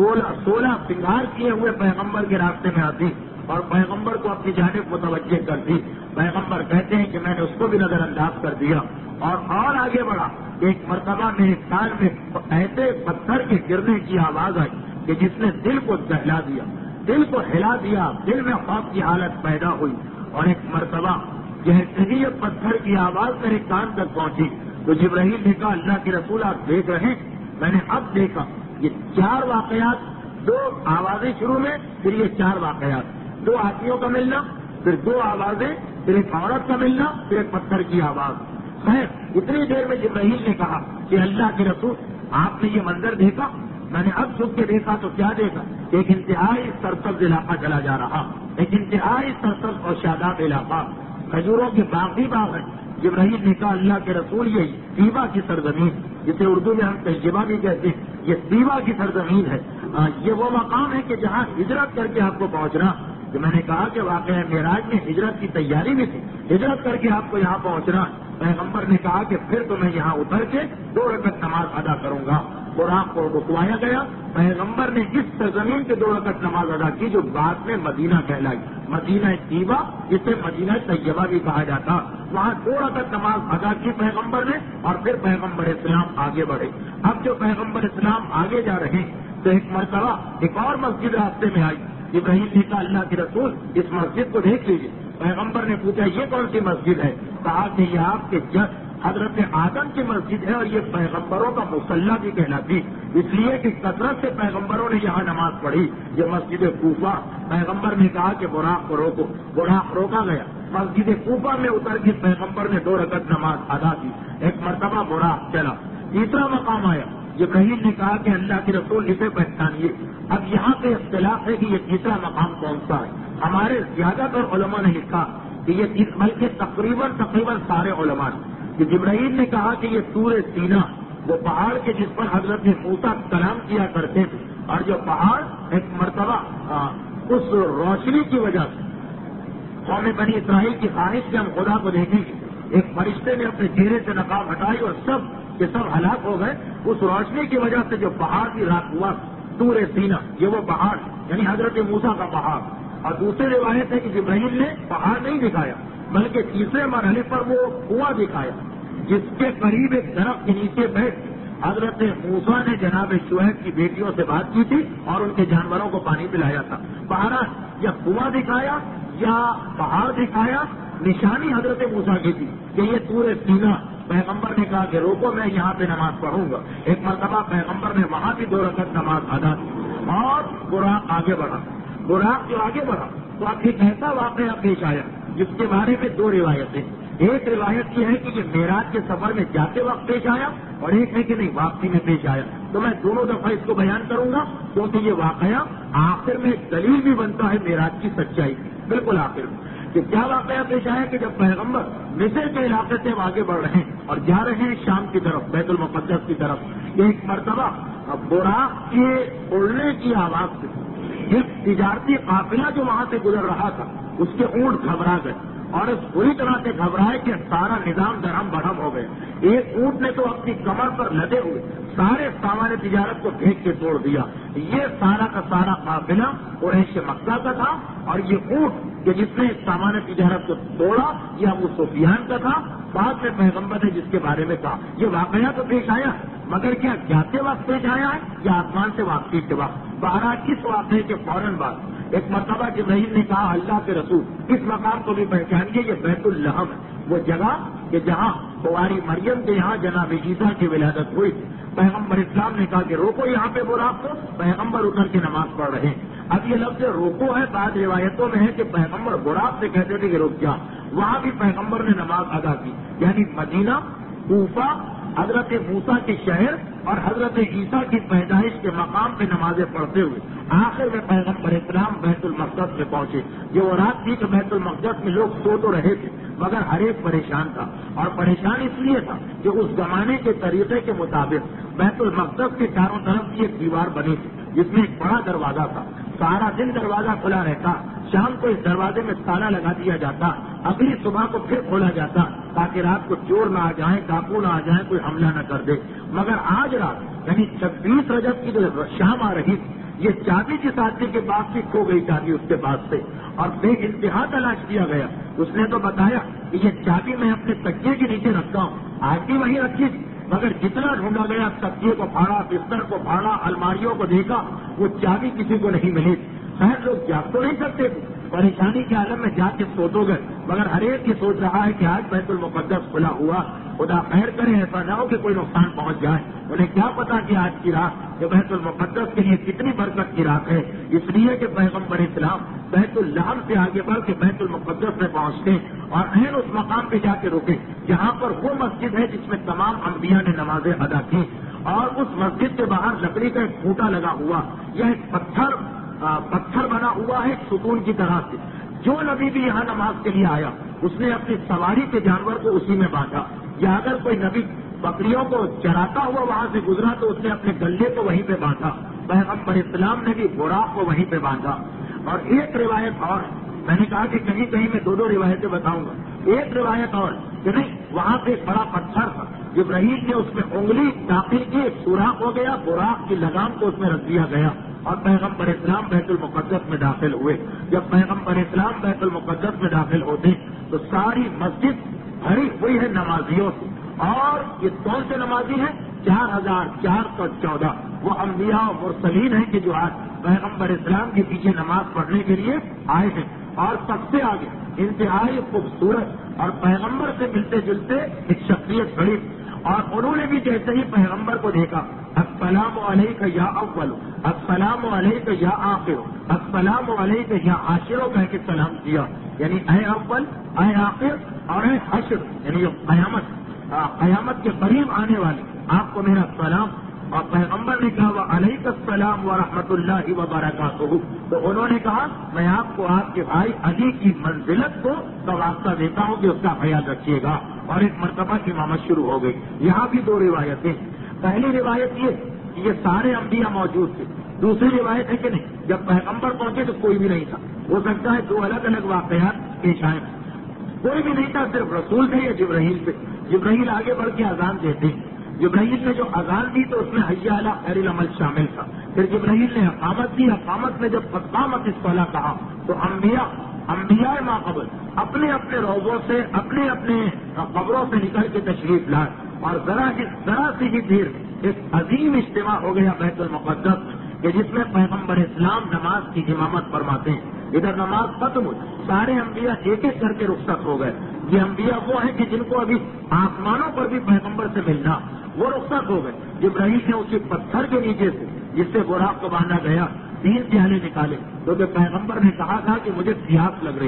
16 سنگار کیے ہوئے پیغمبر کے راستے میں آتی اور پیغمبر کو اپنی جانب متوجہ کرتی۔ پیغمبر کہتے ہیں کہ میں نے اس کو بھی نظر انداز کر دیا اور آگے بڑھا۔ ایک مرتبہ میرے کان میں ایسے پتھر کے گرنے کی آواز آئی کہ جس نے دل کو دہلا دیا، دل کو ہلا دیا، دل میں خوف کی حالت پیدا ہوئی۔ اور ایک مرتبہ جیسے ہی یہ پتھر کی آواز میرے کان تک پہنچی تو جبرائیل نے کہا اللہ کے رسول آپ دیکھ رہے ہیں؟ میں نے اب دیکھا یہ 4 واقعات، 2 آوازیں شروع میں، پھر یہ 4 واقعات، 2 آدمیوں کا ملنا، پھر 2 آوازیں، پھر ایک عورت کا ملنا، پھر ایک پتھر کی آواز۔ خیر اتنی دیر میں جبرائیل نے کہا کہ اللہ کے رسول آپ نے یہ منظر دیکھا؟ میں نے اب جھک کے دیکھا تو کیا دیکھا؟ ایک انتہائی سرسبز علاقہ چلا جا رہا، ایک انتہائی سرسبز اور شاداب علاقہ، کھجوروں کے باغ ہی باغ ہیں۔ جبرائیل نے کہا اللہ کے رسول یہ طیبہ کی سرزمین، جسے اردو میں ہم طیبہ بھی کہتے ہیں، یہ طیبہ کی سرزمین ہے۔ یہ وہ مقام ہے کہ جہاں ہجرت کر کے آپ کو پہنچنا، جو میں نے کہا کہ واقعہ معراج میں ہجرت کی تیاری بھی تھی، ہجرت کر کے آپ کو یہاں پہنچنا۔ پیغمبر نے کہا کہ پھر تو میں یہاں اتر کے 2 رکعت نماز ادا کروں گا۔ قرآن کو رکوایا گیا، پیغمبر نے اس سرزمین کے 2 رکعت نماز ادا کی جو بعد میں مدینہ کہلائی، مدینہ طیبہ، جسے مدینہ طیبہ بھی کہا جاتا۔ وہاں 2 رکعت نماز ادا کی پیغمبر نے اور پھر پیغمبر اسلام آگے بڑھے۔ اب جو پیغمبر اسلام آگے جا رہے ہیں تو ایک مرتبہ ایک اور مسجد راستے میں آئی۔ ابراہیم نے کہا اللہ کے رسول اس مسجد کو دیکھ لیجیے۔ پیغمبر نے پوچھا یہ کون سی مسجد ہے؟ کہا کہ یہ آپ کے جد حضرت آدم کی مسجد ہے اور یہ پیغمبروں کا مصلی بھی کہلاتی، اس لیے کہ کثرت سے پیغمبروں نے یہاں نماز پڑھی۔ یہ مسجد کوفہ، پیغمبر نے کہا کہ براق کو روکو، براق روکا گیا۔ مسجد کوفہ میں اتر کے پیغمبر نے 2 رکعت نماز ادا کی۔ ایک مرتبہ براق چلا، تیسرا مقام آیا، جبرائیل نے کہا کہ اللہ کے رسول اسے پہچانیے۔ اب یہاں پہ اختلاف ہے کہ یہ تیسرا مقام کون سا ہے۔ ہمارے زیادہ تر علماء نے لکھا کہ یہ بلکہ تقریباً سارے علماء نے کہ جبرائیل نے کہا کہ یہ طور سینا، وہ پہاڑ کے جس پر حضرت موسیٰ کلام کیا کرتے تھے، اور جو پہاڑ ایک مرتبہ اس روشنی کی وجہ سے قوم بنی اسرائیل کی خواہش سے ہم خدا کو دیکھیں گے، ایک فرشتے نے اپنے چہرے سے نقاب ہٹائی اور سب کے سب ہلاک ہو گئے۔ اس روشنی کی وجہ سے جو پہاڑ بھی راک ہوا، طور سینا، یہ وہ پہاڑ یعنی حضرت موسیٰ کا پہاڑ۔ اور دوسری روایت ہے کہ جبرائیل نے پہاڑ نہیں دکھایا بلکہ تیسرے مرحلے پر وہ کنواں دکھایا جس کے قریب ایک درخت کے نیچے بیٹھ حضرت موسیٰ نے جناب شعیب کی بیٹیوں سے بات کی تھی اور ان کے جانوروں کو پانی پلایا تھا۔ بہرحال یا کنواں دکھایا یا پہاڑ دکھایا، نشانی حضرت موسیٰ کی تھی کہ یہ طور سینا۔ پیغمبر نے کہا کہ روکو میں یہاں پہ نماز پڑھوں گا۔ ایک مرتبہ پیغمبر نے وہاں بھی 2 رکعت نماز ادا کی اور براق آگے بڑھا۔ براق جو آگے بڑھا تو اب ایک ایسا واقعہ پیش آیا جس کے بارے میں 2 روایتیں۔ ایک روایت یہ ہے کہ یہ معراج کے سفر میں جاتے وقت پیش آیا اور ایک ہے کہ نہیں واپسی میں پیش آیا۔ تو میں دونوں دفعہ اس کو بیان کروں گا کیونکہ یہ واقعہ آخر میں دلیل بھی بنتا ہے معراج کی سچائی کی، بالکل آخر میں کہ کیا واقعہ پیش آیا کہ جب پیغمبر مصر کے علاقے سے آگے بڑھ رہے ہیں اور جا رہے ہیں شام کی طرف، بیت المقدس کی طرف، ایک مرتبہ براق کے اڑنے کی آواز سے ایک تجارتی قافلہ جو وہاں سے گزر رہا تھا اس کے اونٹ گھبرا گئے اور اس بری طرح سے گھبرائے کہ سارا نظام درہم برہم ہو گئے۔ ایک اونٹ نے تو اپنی کمر پر لدے ہوئے سارے سامان تجارت کو پھینک کے توڑ دیا۔ یہ سارا کا سارا قافلہ قریش مکہ کا تھا اور یہ اونٹ کہ جس نے سامان تجارت کو توڑا یہ ابو سفیان کا تھا۔ بعد میں پیغمبر نے جس کے بارے میں کہا یہ واقعہ تو پیش آیا مگر کیا جاتے وقت پیش آیا ہے یا آسمان سے واپسی کے وقت؟ بہرحال اس واقعے کے فوراً بعد ایک مرتبہ جبرائیل نے کہا اللہ کے رسول اس مقام کو بھی پہچانیے، یہ بیت اللحم ہے، وہ جگہ کہ جہاں کواری مریم کے یہاں جناب عیسیٰ کی ولادت ہوئی۔ پیغمبر اسلام نے کہا کہ روکو یہاں پہ براق کو، پیغمبر اتر کے نماز پڑھ رہے ہیں۔ اب یہ لفظ روکو ہے، بعض روایتوں میں ہے کہ پیغمبر براق سے کہتے تھے کہ رک جا، وہاں بھی پیغمبر نے نماز ادا کی، یعنی مدینہ، کوفہ حضرت موسیٰ کے شہر اور حضرت عیسیٰ کی پیدائش کے مقام پہ نمازیں پڑھتے ہوئے آخر میں پیغمبر اسلام بیت المقدس میں پہنچے. یہ وہ رات تھی کہ بیت المقدس میں لوگ سو تو رہے تھے مگر ہر ایک پریشان تھا, اور پریشان اس لیے تھا کہ اس زمانے کے طریقے کے مطابق بیت المقدس کے چاروں طرف کی ایک دیوار بنی تھی جس میں ایک بڑا دروازہ تھا. سارا دن دروازہ کھلا رہتا, شام کو اس دروازے میں تالا لگا دیا جاتا, اگلی صبح کو پھر کھولا جاتا تاکہ رات کو چور نہ آ جائیں, ڈاکو نہ آ جائیں, کوئی حملہ نہ کر دے. مگر آج رات یعنی 26 رجب کی جو شام آ رہی تھی, یہ چابی جس آدمی کے پاس بھی کھو گئی چابی اس کے پاس سے, اور بے انتہا تلاش کیا گیا. اس نے تو بتایا کہ یہ چابی میں اپنے تکیے کے نیچے رکھتا ہوں, آج بھی وہیں رکھی تھی, مگر جتنا ڈھونڈا گیا تکیے کو پھاڑا, بستر کو پھاڑا, الماریوں کو دیکھا, وہ چابی کسی کو نہیں ملی. خیر لوگ جاگ تو نہیں سکتے تھے, پریشانی کے عالم میں جا کے سو تو گئے, مگر ہر ایک یہ سوچ رہا ہے کہ آج بیت المقدس کھلا ہوا, خدا خیر کرے ایسا نہ ہو کہ کوئی نقصان پہنچ جائے. انہیں کیا پتا کہ آج کی رات جو بیت المقدس کے لیے کتنی برکت کی رات ہے, اس لیے کہ پیغمبر اسلام بیت اللحم سے آگے بڑھ کے بیت المقدس میں پہنچتے اور عین اس مقام پہ جا کے رکے جہاں پر وہ مسجد ہے جس میں تمام انبیاء نے نمازیں ادا کی, اور اس مسجد کے باہر لکڑی کا ایک کھوٹا لگا ہوا, یہ ایک پتھر بنا ہوا ہے ستون کی طرح سے. جو نبی بھی یہاں نماز کے لیے آیا اس نے اپنی سواری کے جانور کو اسی میں باندھا, یا اگر کوئی نبی بکریوں کو چراتا ہوا وہاں سے گزرا تو اس نے اپنے گلے کو وہیں پہ باندھا. پیغمبر اسلام نے بھی براق کو وہیں پہ باندھا. اور ایک روایت اور, میں نے کہا کہ کہیں کہیں میں 2 روایتیں بتاؤں گا. ایک روایت اور کہ نہیں, وہاں پہ ایک بڑا پتھر تھا, جبرائیل نے اس میں انگلی داخل کی, ایک سوراخ ہو گیا, براق کی لگام کو اس میں رکھ دیا گیا اور پیغمبر اسلام بیت المقدس میں داخل ہوئے. جب پیغمبر اسلام بیت المقدس میں داخل ہوتے تو ساری مسجد بھری ہوئی ہے نمازیوں سے, اور یہ کون سے نمازی ہیں؟ 4414 وہ انبیاء و مرسلین ہیں کہ جو آج پیغمبر اسلام کے پیچھے نماز پڑھنے کے لیے آئے ہیں. اور سب سے آگے انتہائی خوبصورت اور پیغمبر سے ملتے جلتے ایک شخصیت کھڑی, اور انہوں نے بھی جیسے ہی پیغمبر کو دیکھا, السلام علیک یا اول, السلام علیک یا آخر, السلام علیک یا عاشر کہہ کے سلام کیا. یعنی اے اول, اے آخر اور اے حشر, یعنی قیامت کے قریب آنے والے آپ کو میرا سلام. اور پیغمبر نے کہا وعلیک السلام ورحمۃ اللہ وبرکاتہ, تو انہوں نے کہا میں آپ کو آپ کے بھائی علی کی منزلت کو واسطہ دیتا ہوں کہ اس کا خیال رکھیے گا. اور ایک مرتبہ امامت شروع ہو گئی. یہاں بھی 2 روایتیں. پہلی روایت یہ کہ یہ سارے انبیاء موجود تھے. دوسری روایت ہے کہ نہیں, جب پیغمبر پہنچے تو کوئی بھی نہیں تھا. ہو سکتا ہے 2 الگ الگ واقعات پیش آئے. کوئی بھی نہیں تھا, صرف رسول تھے یا جبرائیل تھے. جبرائیل آگے بڑھ کے اذان دیتے, جبرائیل نے جو اذان دی تو اس میں حی علی خیر العمل شامل تھا. پھر جبرائیل نے اقامت دی, اقامت میں جب قامت الصلاۃ کہا تو انبیاء ما قبل اپنے اپنے روضوں سے اپنے اپنے قبروں سے نکل کے تشریف لائے, اور ذرا سی ہی دیر ایک عظیم اجتماع ہو گیا بیت المقدس کہ جس میں پیغمبر اسلام نماز کی امامت فرماتے ہیں. ادھر نماز ختم ہوئی, سارے انبیاء ایک ایک کر کے رخصت ہو گئے. یہ انبیاء وہ ہیں کہ جن کو ابھی آسمانوں پر بھی پیغمبر سے ملنا, وہ رخصت ہو گئے. جبرائیل نے اسی پتھر کے نیچے سے جس سے براق کو باندھا گیا 3 پیالے نکالے, کیونکہ پیغمبر نے کہا تھا کہ مجھے پیاس لگ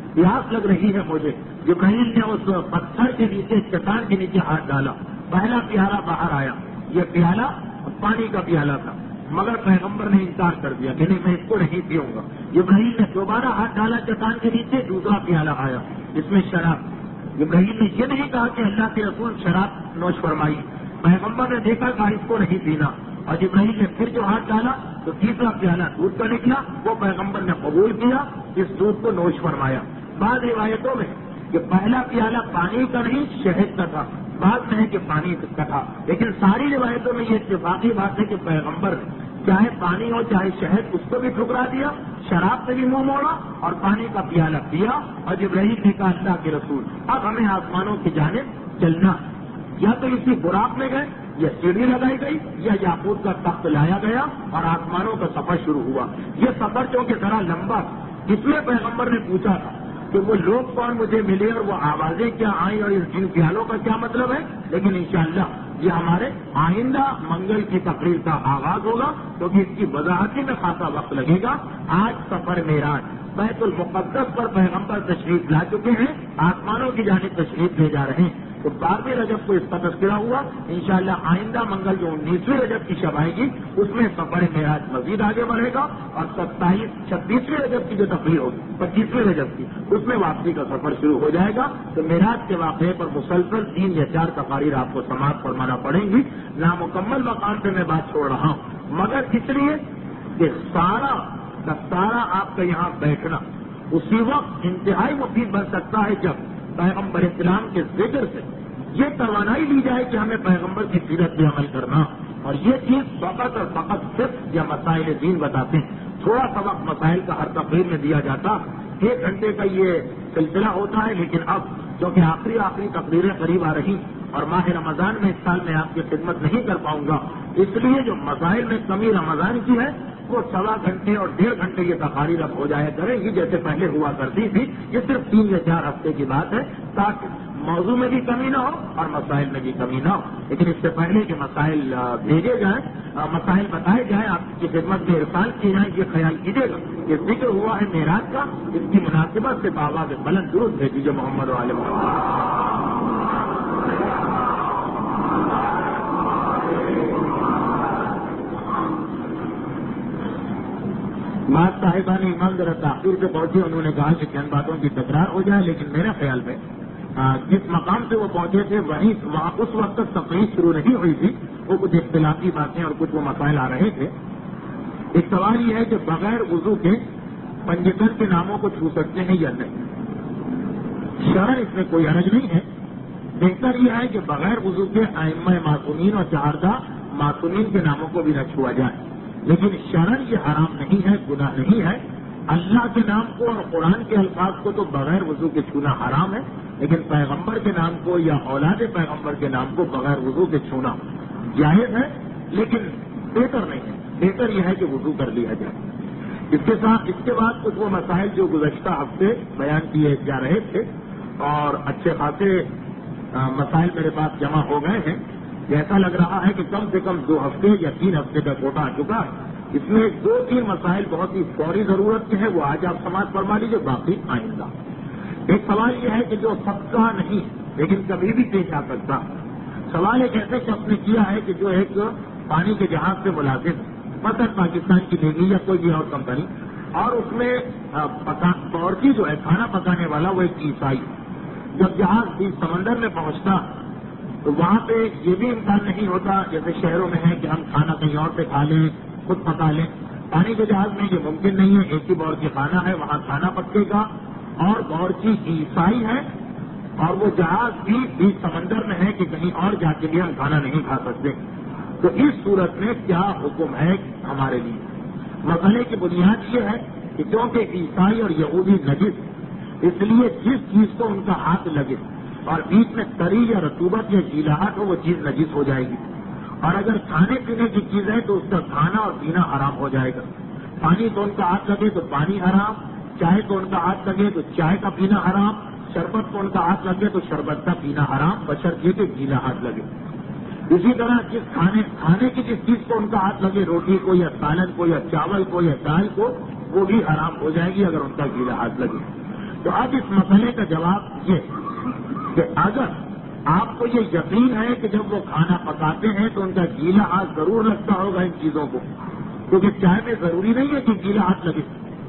رہی ہے مجھے. جبرائیل نے اس پتھر کے نیچے, چٹان کے نیچے ہاتھ ڈالا, پہلا پیالہ باہر آیا. یہ پیالہ پانی کا پیالہ تھا, مگر پیغمبر نے انکار کر دیا کہ نہیں میں اس کو نہیں پیوں گا. جبرائیل نے دوبارہ ہاتھ ڈالا چٹان کے نیچے, دوسرا پیالہ آیا جس میں شراب. جبرائیل نے یہ نہیں کہا کہ اللہ کے رسول شراب نوش فرمائی. پیغمبر نے دیکھا کہ اس کو نہیں پینا, اور جبرائیل نے پھر جو ہاتھ ڈالا تو تیسرا پیالہ دودھ کا نکلا, وہ پیغمبر نے قبول کیا, اس دودھ کو نوش فرمایا. بعض روایتوں میں کہ پہلا پیالہ پانی کا نہیں شہد کا تھا, بعد میں ہے کہ پانی کا تھا. لیکن ساری روایتوں میں یہ اتفاقی بات ہے کہ پیغمبر چاہے پانی ہو چاہے شہد اس کو بھی ٹھکرا دیا, شراب سے بھی منہ موڑا اور پانی کا پیالہ پیا. اور جبرائیل نے کہا اللہ کے رسول اب ہمیں آسمانوں کی جانب چلنا, یا تو اسی براق میں گئے, یا سیڑھی لگائی گئی, یا یاقوت کا تخت لایا گیا اور آسمانوں کا سفر شروع ہوا. یہ سفر چونکہ ذرا لمبا تھا, اس میں پیغمبر نے پوچھا تھا کہ وہ لوگ کون مجھے ملے اور وہ آوازیں کیا آئیں اور ان پیالوں کا کیا مطلب ہے. لیکن انشاءاللہ یہ ہمارے آئندہ منگل کی تقریر کا آغاز ہوگا, کیونکہ اس کی وضاحتی میں خاصا وقت لگے گا. آج سفر معراج بیت المقدس پر پیغمبر تشریف لا چکے ہیں, آسمانوں کی جانب تشریف لے جا رہے ہیں. تو 12ویں رجب کو اس کا تذکرہ ہوا. انشاءاللہ آئندہ منگل جو 19ویں رجب کی شب آئے گی اس میں سفر معراج مزید آگے بڑھے گا, اور 26ویں رجب کی جو تقریر ہوگی 25ویں رجب کی اس میں واپسی کا سفر شروع ہو جائے گا. تو معراج کے واقعے پر مسلسل 3 یا 4 تقاریر آپ کو سماعت فرمانا پڑیں گی. نامکمل مقام پہ میں بات چھوڑ رہا ہوں, مگر اس لیے کہ سارا کا سارا آپ کا یہاں بیٹھنا اسی وقت انتہائی مفید بن سکتا ہے جب پیغمبر اسلام کے ذکر سے یہ توانائی لی جائے کہ ہمیں پیغمبر کی سیرت پہ عمل کرنا. اور یہ چیز فقط اور فقط صرف یا مسائل دین بتاتے ہیں. تھوڑا سا وقت مسائل کا ہر تقریر میں دیا جاتا, 1 گھنٹے کا یہ سلسلہ ہوتا ہے. لیکن اب کیونکہ آخری تقریریں قریب آ رہی اور ماہ رمضان میں اس سال میں آپ کی خدمت نہیں کر پاؤں گا, اس لیے جو مسائل میں کمی رمضان کی ہے وہ 1.25 گھنٹے اور 1.5 گھنٹے یہ تقاریر اب ہو جایا کرے گی جیسے پہلے ہوا کرتی تھی. یہ صرف 3 یا 4 ہفتے کی بات ہے تاکہ موضوع میں بھی کمی نہ ہو اور مسائل میں بھی کمی نہ ہو. لیکن اس سے پہلے کہ مسائل بھیجے جائیں, مسائل بتائے جائیں, آپ کی خدمت میں ارسال کیے جائیں, یہ خیال کیجیے گا کہ ذکر ہوا ہے معراج کا, اس کی مناسبت سے آواز بلند درود بھیجیے محمد و آل محمد. بعض صاحبان ایمان ذرا تاخیر سے پہنچے, انہوں نے کہا کہ چند باتوں کی تکرار ہو جائے, لیکن میرے خیال میں جس مقام سے وہ پہنچے تھے وہاں اس وقت تک تقریر شروع نہیں ہوئی تھی, وہ کچھ اختلافی باتیں اور کچھ وہ مسائل آ رہے تھے. ایک سوال یہ ہے کہ بغیر وضو کے پنجتن کے ناموں کو چھو سکتے ہیں یا نہیں؟ شرعاً اس میں کوئی حرج نہیں ہے. بہتر یہ ہے کہ بغیر وضو کے ائمہ معصومین اور 4 معصومین کے ناموں کو بھی نہ چھوا جائے, لیکن شرعاً یہ حرام نہیں ہے, گناہ نہیں ہے. اللہ کے نام کو اور قرآن کے الفاظ کو تو بغیر وضو کے چھونا حرام ہے, لیکن پیغمبر کے نام کو یا اولاد پیغمبر کے نام کو بغیر وضو کے چھونا جائز ہے, لیکن بہتر نہیں ہے. بہتر یہ ہے کہ وضو کر لیا جائے. اس کے بعد کچھ وہ مسائل جو گزشتہ ہفتے بیان کیے جا رہے تھے اور اچھے خاصے مسائل میرے پاس جمع ہو گئے ہیں. ایسا لگ رہا ہے کہ کم سے کم 2 ہفتے یا 3 ہفتے کا کوٹا آ چکا ہے. اس میں 2-3 مسائل بہت ہی فوری ضرورت کے ہیں, وہ آج آپ سماعت فرما لیجیے, باقی آئندہ. ایک سوال یہ ہے کہ جو سب کا نہیں لیکن کبھی بھی پیش آ سکتا. سوال ایک ایسے شخص نے کیا ہے کہ جو ایک پانی کے جہاز سے ملازم, مثلا پاکستان کی نیوی یا کوئی بھی اور کمپنی, اور اس میں باورچی جو ہے کھانا پکانے والا وہ ایک عیسائی. جب جہاز بیچ سمندر میں پہنچتا تو وہاں پہ یہ بھی امکان نہیں ہوتا جیسے شہروں میں ہے کہ ہم کھانا کہیں اور سے کھا لیں, خود پکا لیں. پانی کے جہاز میں یہ ممکن نہیں ہے. ایک ہی باورچی خانہ ہے, وہاں کھانا پکے گا, اور باورچی عیسائی ہے, اور وہ جہاز بھی بیچ سمندر میں ہے کہ کہیں اور جا کے بھی ہم کھانا نہیں کھا سکتے. تو اس صورت میں کیا حکم ہے ہمارے لیے؟ مسئلے کی بنیاد یہ ہے کہ کیونکہ عیسائی اور یہودی نجس, اس لیے جس چیز کو ان کا ہاتھ لگے اور بیچ میں تری یا رطوبت یا گیلاہٹ ہو وہ چیز نجس ہو جائے گی. اور اگر کھانے پینے کی چیز ہے تو اس کا کھانا اور پینا حرام ہو جائے گا. پانی تو ان کا ہاتھ لگے تو پانی حرام, چائے تو ان کا ہاتھ لگے تو چائے کا پینا حرام, شربت کو ان کا ہاتھ لگے تو شربت کا پینا حرام, بشرطیکہ کہ گیلا ہاتھ لگے. اسی طرح جس کھانے کی جس چیز کو ان کا ہاتھ لگے, روٹی کو یا سالن کو یا چاول کو یا دال کو, وہ بھی حرام ہو جائے گی اگر ان کا گیلا ہاتھ لگے. تو اب اس مسئلے کا جواب یہ کہ اگر آپ کو یہ یقین ہے کہ جب وہ کھانا پکاتے ہیں تو ان کا گیلا ہاتھ ضرور لگتا ہوگا ان چیزوں کو, کیونکہ چائے میں ضروری نہیں ہے کہ گیلا ہاتھ لگے.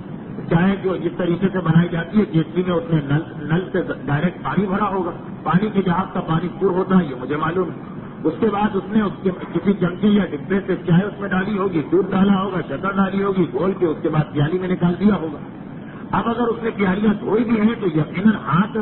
چائے جو جس طریقے سے بنائی جاتی ہے کیتلی میں اس میں نل سے ڈائریکٹ پانی بھرا ہوگا, پانی کے جہاز کا پانی پر ہوتا ہے یہ مجھے معلوم ہے. اس کے بعد اس نے کسی چمچے یا ڈبے سے چائے اس میں ڈالی ہوگی, دودھ ڈالا ہوگا, شکر ڈالی ہوگی, گھول کے اس کے بعد پیالی میں نکال دیا ہوگا. اب اگر اس نے پیالیاں دھوئی بھی ہیں تو یقیناً ہاتھ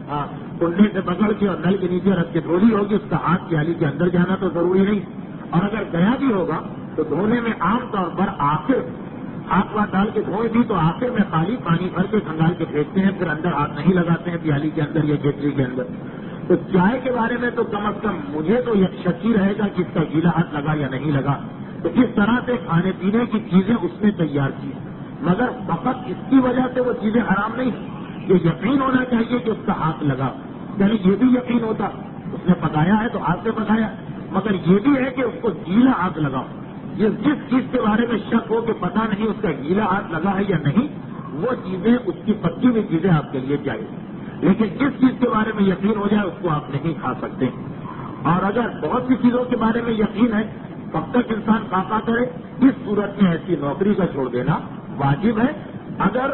کنڈے سے پکڑ کے اور نل کے نیچے رکھ کے دھو لی ہوگی, اس کا ہاتھ پیالی کے اندر جانا تو ضروری نہیں. اور اگر گیا بھی ہوگا تو دھونے میں عام طور پر آخر ہاتھ واتھ ڈال کے دھوئے بھی تو آخر میں خالی پانی بھر کے کھنگال کے پھینکتے ہیں, پھر اندر ہاتھ نہیں لگاتے ہیں پیالی کے اندر یا کیتلی کے اندر. تو چائے کے بارے میں تو کم از کم مجھے تو یہ شکی رہے گا کہ اس کا گیلا ہاتھ لگا یا نہیں لگا. تو اس طرح سے کھانے پینے کی چیزیں اس نے تیار کی, مگر فقط اس کی وجہ سے وہ چیزیں حرام نہیں. یہ یقین ہونا چاہیے کہ اس کا ہاتھ لگا, یعنی یہ بھی یقین ہوتا اس نے پکایا ہے تو ہاتھ سے پکایا, مگر یہ بھی ہے کہ اس کو گیلا ہاتھ لگاؤ. یہ جس چیز کے بارے میں شک ہو کہ پتہ نہیں اس کا گیلا ہاتھ لگا ہے یا نہیں, وہ چیزیں اس کی پکی ہوئی چیزیں آپ کے لیے چاہیے. لیکن جس چیز کے بارے میں یقین ہو جائے اس کو آپ نہیں کھا سکتے. اور اگر بہت سی چیزوں کے بارے میں یقین ہے تب تک انسان کھا کرے. اس صورت میں ایسی نوکری کا چھوڑ دینا واجب ہے اگر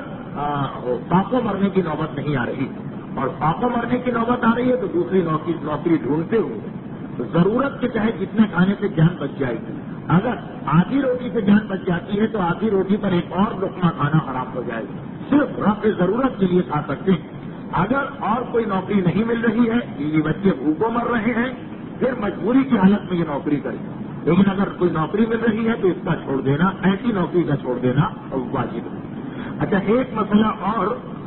فاقوں مرنے کی نوبت نہیں آ رہی. اور فاقوں مرنے کی نوبت آ رہی ہے تو دوسری نوکری ڈھونڈتے ہوئے ضرورت کے چاہے جتنے کھانے سے جان بچ جائے گی. اگر آدھی روٹی سے جان بچ جاتی ہے تو آدھی روٹی پر ایک اور لقمہ کھانا حرام ہو جائے گا. صرف رفع ضرورت کے لیے کھا سکتے ہیں. اگر اور کوئی نوکری نہیں مل رہی ہے، یہ بچے بھوکوں مر رہے ہیں، پھر مجبوری کی حالت میں یہ نوکری کریں. لیکن اگر کوئی نوکری مل رہی ہے تو اس کا چھوڑ دینا، ایسی نوکری کا چھوڑ دینا واجب ہے. اچھا، ایک مسئلہ اور.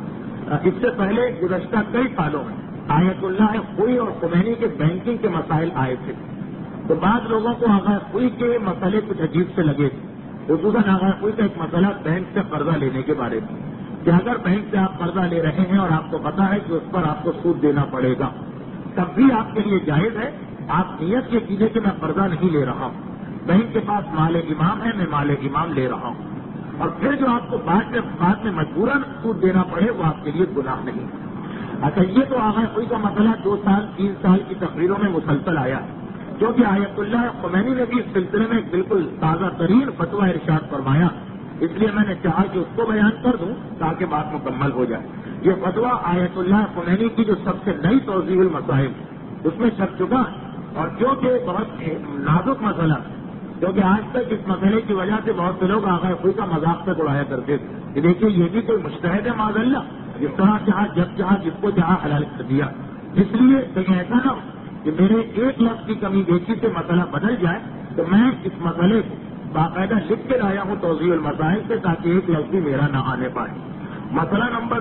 اس سے پہلے گزشتہ کئی سالوں میں آیت اللہ خوئی اور خمینی کے بینکنگ کے مسائل آئے تھے. تو بعض لوگوں کو آغا خوئی کے مسئلے کچھ عجیب سے لگے تھے. خصوصاً آغا خوئی کا ایک مسئلہ بینک سے قرضہ لینے کے بارے میں کہ اگر بینک سے آپ قرضہ لے رہے ہیں اور آپ کو پتا ہے کہ اس پر آپ کو سود دینا پڑے گا، تب بھی آپ کے لیے جائز ہے. آپ نیت یہ کیجیے کہ میں قرضہ نہیں لے رہا ہوں، بینک کے پاس مال امام ہے، میں مال امام لے رہا ہوں. اور پھر جو آپ کو بعد میں مجبوراً سود دینا پڑے وہ آپ کے لیے گناہ نہیں. اچھا، یہ تو آغا خوئی کا مسئلہ 2 سال 3 سال کی تقریروں میں مسلسل آیا، کیونکہ آیت اللہ خمینی نے بھی اس سلسلے میں ایک بالکل تازہ ترین فتویٰ ارشاد فرمایا. اس لیے میں نے چاہا کہ اس کو بیان کر دوں تاکہ بات مکمل ہو جائے. یہ فتویٰ آیت اللہ خمینی کی جو سب سے نئی توضیح المسائل اس میں چھپ چکا ہے. اور کیونکہ بہت نازک مسئلہ، کیونکہ آج تک اس مسئلے کی وجہ سے بہت سے لوگ آغا خوئی کا مذاق تک اڑایا کرتے تھے کہ دیکھیے یہ بھی کوئی مجتہد ہے معاذ اللہ، جس طرح چاہا جب چاہا جس کو چاہا حلال کر دیا. اس لیے کہیں ایسا نہ ہو کہ میرے ایک لفظ کی کمی بیشی سے مسئلہ بدل جائے. تو میں اس مسئلے کو باقاعدہ لکھ کے لایا ہوں توضیح المسائل سے تاکہ ایک لفظ بھی میرا نہ آنے پائے. مسئلہ نمبر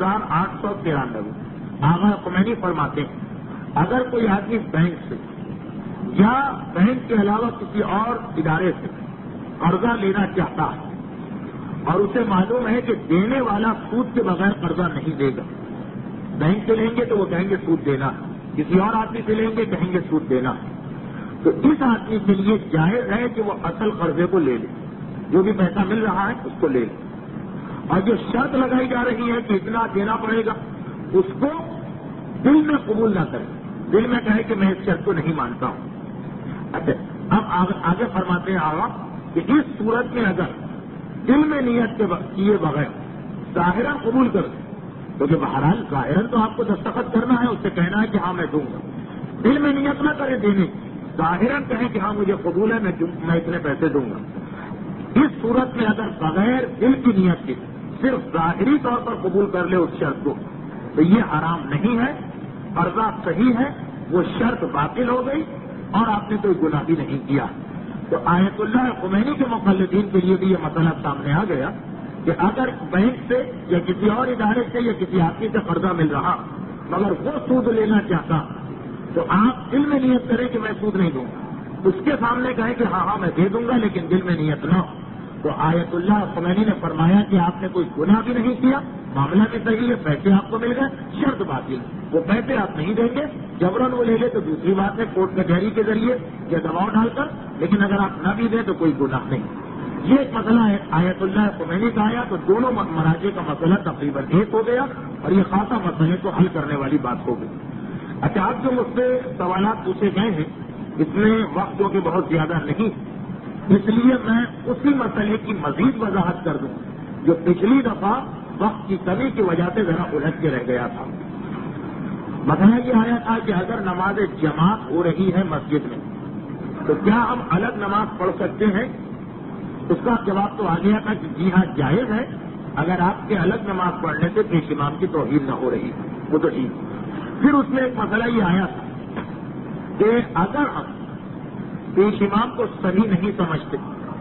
2893. آغا خمینی فرماتے ہیں اگر کوئی آدمی بینک سے یا بینک کے علاوہ کسی اور ادارے سے قرضہ لینا چاہتا ہے اور اسے معلوم ہے کہ دینے والا سود کے بغیر قرضہ نہیں دے گا، بینک سے لیں گے تو وہ کہیں گے سود دینا، کسی اور آدمی سے لیں گے کہیں گے سود دینا، تو اس آدمی کے لیے جائز ہے کہ وہ اصل قرضے کو لے لے، جو بھی پیسہ مل رہا ہے اس کو لے لے. اور جو شرط لگائی جا رہی ہے کہ اتنا دینا پڑے گا اس کو دل میں قبول نہ کرے، دل میں کہے کہ میں اس شرط کو نہیں مانتا ہوں. اچھا، اب آگے فرماتے ہیں آغا کہ اس صورت میں اگر دل میں نیت کے کیے بغیر ظاہراً قبول کر دیں، کیونکہ بہرحال ظاہراً تو آپ کو دستخط کرنا ہے، اس سے کہنا ہے کہ ہاں میں دوں گا. دل میں نیت نہ کرے دینے کی، ظاہراً کہیں کہ ہاں مجھے قبول ہے، میں اتنے پیسے دوں گا. اس صورت میں اگر بغیر دل کی نیت کے صرف ظاہری طور پر قبول کر لے اس شرط کو تو یہ حرام نہیں ہے، قرضہ صحیح ہے، وہ شرط باطل ہو گئی اور آپ نے کوئی گناہ بھی نہیں کیا. تو آیت اللہ خمینی کے مقلدین کے لیے بھی یہ مسئلہ سامنے آ گیا کہ اگر بینک سے یا کسی اور ادارے سے یا کسی آدمی سے قرضہ مل رہا مگر وہ سود لینا چاہتا تو آپ دل میں نیت کریں کہ میں سود نہیں دوں گا، اس کے سامنے کہیں کہ ہاں میں دے دوں گا لیکن دل میں نیت نہ ہو. تو آیت اللہ خمینی نے فرمایا کہ آپ نے کوئی گناہ بھی نہیں کیا، معاملہ بھی صحیح ہے، پیسے آپ کو مل گئے، شرط باطل، وہ پیسے آپ نہیں دیں گے، جبراً وہ لے لے تو دوسری بات ہے کورٹ کچہری کے ذریعے یا دباؤ ڈال کر، لیکن اگر آپ نہ بھی دیں تو کوئی گناہ نہیں. یہ ایک مسئلہ ہے آیت اللہ خمینی کا آیا تو دونوں مراجع کا مسئلہ تقریباً ایک ہو گیا اور یہ خاصا مسئلے کو حل کرنے والی بات ہو گئی. اچھا، آپ جو مجھ سے سوالات پوچھے گئے ہیں اس میں وقت جو کہ بہت زیادہ نہیں، اس لیے میں اسی مسئلے کی مزید وضاحت کر دوں جو پچھلی دفعہ وقت کی کمی کی وجہ سے ذرا الجھ کے رہ گیا تھا. مسئلہ یہ آیا تھا کہ اگر نماز جماعت ہو رہی ہے مسجد میں تو کیا ہم الگ نماز پڑھ سکتے ہیں؟ اس کا جواب تو آ گیا تھا کہ جی ہاں جائز ہے اگر آپ کے الگ نماز پڑھنے سے پیش امام کی توہین نہ ہو رہی وہ تو ٹھیک. پھر اس میں ایک مسئلہ یہ آیا تھا کہ اگر ہم پیش امام کو صحیح نہیں سمجھتے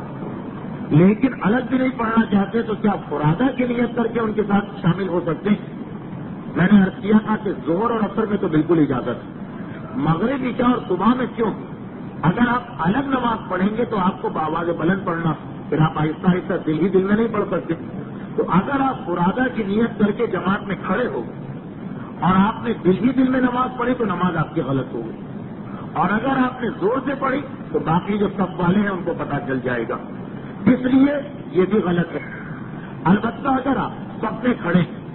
لیکن الگ بھی نہیں پڑھنا چاہتے تو کیا فرادہ کی نیت کر کے ان کے ساتھ شامل ہو سکتے ہیں؟ میں نے عرض کیا تھا کہ ظہر اور عصر میں تو بالکل اجازت ہے، مغرب عشاء اور صبح میں کیوں؟ اگر آپ الگ نماز پڑھیں گے تو آپ کو بآواز بلند پڑھنا، پھر آپ آہستہ آہستہ دل ہی دل میں نہیں پڑھ سکتے. تو اگر آپ فرادہ کی نیت کر کے جماعت میں کھڑے ہو اور آپ نے دل ہی دل میں نماز پڑھی تو نماز آپ کی غلط ہو گئی، اور اگر آپ نے زور سے پڑھی تو باقی جو سب والے ہیں ان کو پتہ چل جائے گا، اس لیے یہ بھی غلط ہے. البتہ اگر آپ سب میں کھڑے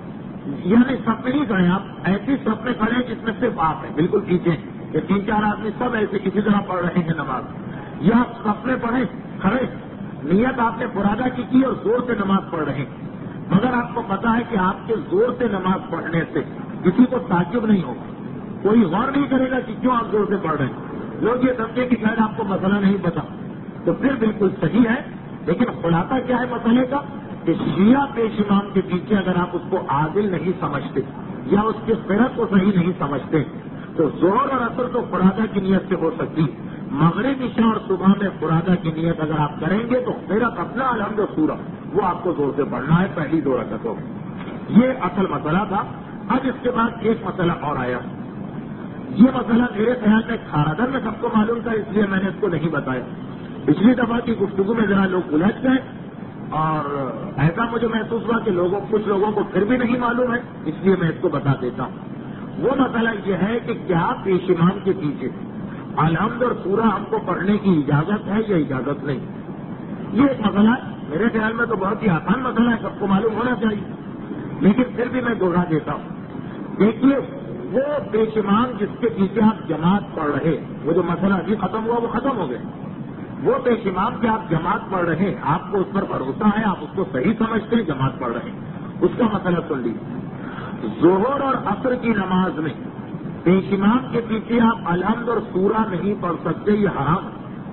یعنی سب میں نہیں کھڑے آپ، ایسی سب میں کھڑے جس میں صرف آپ ہیں بالکل پیچھے، کہ 3-4 آدمی سب ایسے اسی طرح پڑھ رہے ہیں نماز، یا سب میں پڑھے کھڑے، نیت آپ نے فرادہ کی اور زور سے نماز پڑھ رہے ہیں، مگر آپ کو پتا ہے کہ آپ کے زور سے نماز پڑھنے سے کسی کو تعجب نہیں ہوگا، کوئی غور نہیں کرے گا کہ کیوں آپ زور سے پڑھ رہے ہیں، لوگ یہ سمجھے کہ شاید آپ کو مسئلہ نہیں پتا، تو پھر بالکل صحیح ہے۔ لیکن خلاصہ کیا ہے مسئلے کا کہ شیعہ پیش امام کے پیچھے اگر آپ اس کو عادل نہیں سمجھتے یا اس کے فرق کو صحیح نہیں سمجھتے تو ظہر اور عصر تو فرادہ کی نیت سے ہو سکتی، مغرب عشاء اور صبح میں فرادہ کی نیت اگر آپ کریں گے تو فرق اپنا الحمد سورہ وہ آپ کو زور سے پڑھنا ہے پہلی 2 رکعتوں میں۔ یہ اصل مسئلہ تھا۔ اب اس کے بعد ایک مسئلہ اور آیا، یہ مسئلہ میرے خیال میں کھارادر میں سب کو معلوم تھا، اس لیے میں نے اس کو نہیں بتایا۔ پچھلی دفعہ کی گفتگو میں ذرا لوگ الجھ گئے اور ایسا مجھے محسوس ہوا کہ کچھ لوگوں کو پھر بھی نہیں معلوم ہے، اس لیے میں اس کو بتا دیتا ہوں۔ وہ مسئلہ یہ ہے کہ کیا پیش امام کے پیچھے الحمد اور سورہ ہم کو پڑھنے کی اجازت ہے یا اجازت نہیں؟ یہ ایک مسئلہ ہے، میرے خیال میں تو بہت ہی آسان مسئلہ ہے، سب کو معلوم ہونا چاہیے، لیکن پھر بھی میں دوہرا دیتا ہوں۔ دیکھیے وہ پیش امام جس کے پیچھے آپ جماعت پڑھ رہے، وہ جو مسئلہ ابھی ختم ہوا وہ ختم ہو گئے، وہ پیش امام کے آپ جماعت پڑھ رہے ہیں، آپ کو اس پر بھروسہ ہے، آپ اس کو صحیح سمجھتے ہیں، جماعت پڑھ رہے ہیں، اس کا مسئلہ سن لیجیے۔ ظہر اور عصر کی نماز میں پیش امام کے پیچھے آپ الحمد اور سورہ نہیں پڑھ سکتے، یہ حرام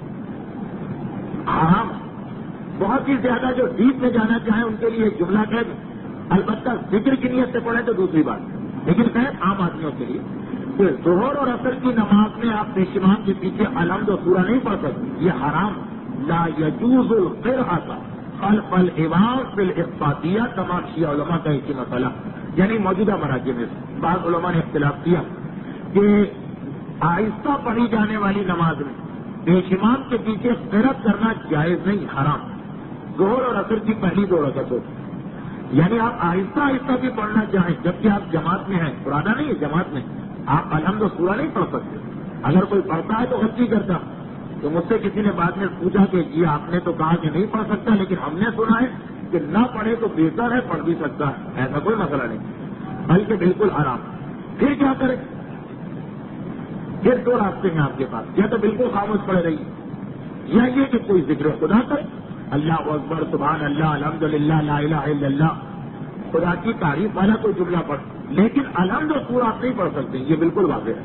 حرام۔ بہت ہی زیادہ جو ڈیپ میں جانا چاہیں ان کے لیے جملہ قید، البتہ ذکر کی نیت سے پڑھیں تو دوسری بات، لیکن خیر عام آدمیوں کے لیے کہ ظہر اور عصر کی نماز میں آپ پیش امام کے پیچھے الحمد و سورہ نہیں پڑھ سکتے، یہ حرام۔ لا یجوز القراءۃ خلف الامام فی الاخفاقیہ، تمام شیعہ علماء کا ایک ہی مسئلہ، یعنی موجودہ مراجع میں بعض علماء نے اختلاف کیا کہ آہستہ پڑھی جانے والی نماز میں پیش امام کے پیچھے قرأت کرنا جائز نہیں، حرام۔ ظہر اور عصر کی پہلی 2 رکعتوں، یعنی آپ آہستہ آہستہ بھی پڑھنا چاہیں جبکہ آپ جماعت میں ہیں، فرادہ نہیں ہے جماعت میں، آپ الحمد و سورہ نہیں پڑھ سکتے۔ اگر کوئی پڑھتا ہے تو غلطی کرتا، تو مجھ سے کسی نے بعد میں پوچھا کہ جی آپ نے تو کہا کہ نہیں پڑھ سکتا، لیکن ہم نے سنا ہے کہ نہ پڑھے تو بہتر ہے، پڑھ بھی سکتا ہے، ایسا کوئی مسئلہ نہیں، بلکہ بالکل حرام۔ پھر کیا کریں؟ پھر 2 راستے ہیں آپ کے پاس، یا تو بالکل خاموش پڑے رہیے، یا یہ کہ کوئی ذکر خدا کرے، اللہ اکبر، سبحان اللہ، الحمدللہ، لا الہ الا اللہ، خدا کی تعریف والا کوئی جملہ پڑھ، لیکن الحمد و سورہ آپ نہیں پڑھ سکتے، یہ بالکل واضح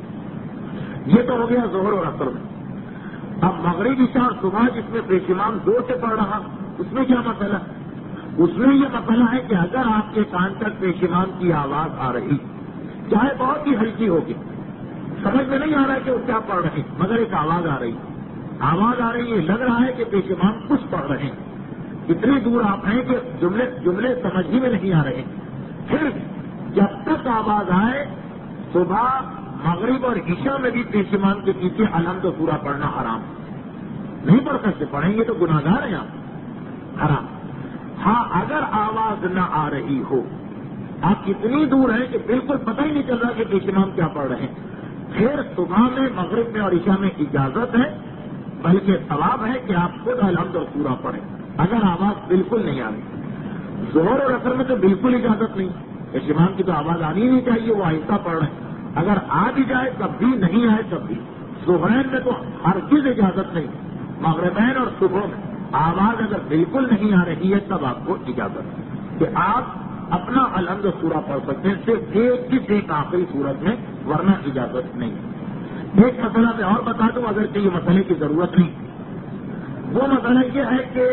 ہے۔ یہ تو ہو گیا ظہر اور عصر میں۔ اب مغرب عشاء اور صبح جس میں پیش امام زور سے پڑھ رہا، اس میں کیا مسئلہ؟ اس میں یہ مسئلہ ہے کہ اگر آپ کے کان تک پیش امام کی آواز آ رہی، چاہے بہت ہی ہلکی ہوگی، سمجھ میں نہیں آ رہا ہے کہ وہ کیا پڑھ رہے ہیں، مگر ایک آواز آ رہی ہے، لگ رہا ہے کہ پیش امام کچھ پڑھ رہے ہیں، اتنی دور آپ ہیں کہ جملے سمجھ ہی میں نہیں آ رہے ہیں، پھر جب تک آواز آئے صبح، مغرب اور عشاء میں بھی پیش امام کے پیچھے الحمد و سورہ پڑھنا حرام، نہیں پڑھ سکتے، پڑھیں گے تو گناہگار ہیں آپ، حرام۔ ہاں اگر آواز نہ آ رہی ہو، آپ اتنی دور ہیں کہ بالکل پتہ ہی نہیں چل رہا کہ پیش امام کیا پڑھ رہے ہیں، پھر صبح میں، مغرب میں اور عشاء میں اجازت ہے، بلکہ ثواب ہے کہ آپ خود الحمد اور سورہ پڑھیں اگر آواز بالکل نہیں آ رہی۔ ظہر اور عصر میں تو بالکل اجازت نہیں، پیش امام کی تو آواز آنی ہی نہیں چاہیے، وہ آہستہ پڑھ رہے ہیں، اگر آ بھی جائے تب بھی، نہیں آئے تب بھی۔ ظہرین میں تو ہر چیز اجازت نہیں، مغربین اور صبح میں آواز اگر بالکل نہیں آ رہی ہے تب آپ کو اجازت ہے کہ آپ اپنا الحمد سورہ پڑھ سکتے ہیں، صرف ایک آخری صورت میں، ورنہ اجازت نہیں۔ ایک مسئلہ میں اور بتا دوں اگر کہ یہ مسئلے کی ضرورت نہیں، وہ مسئلہ یہ ہے کہ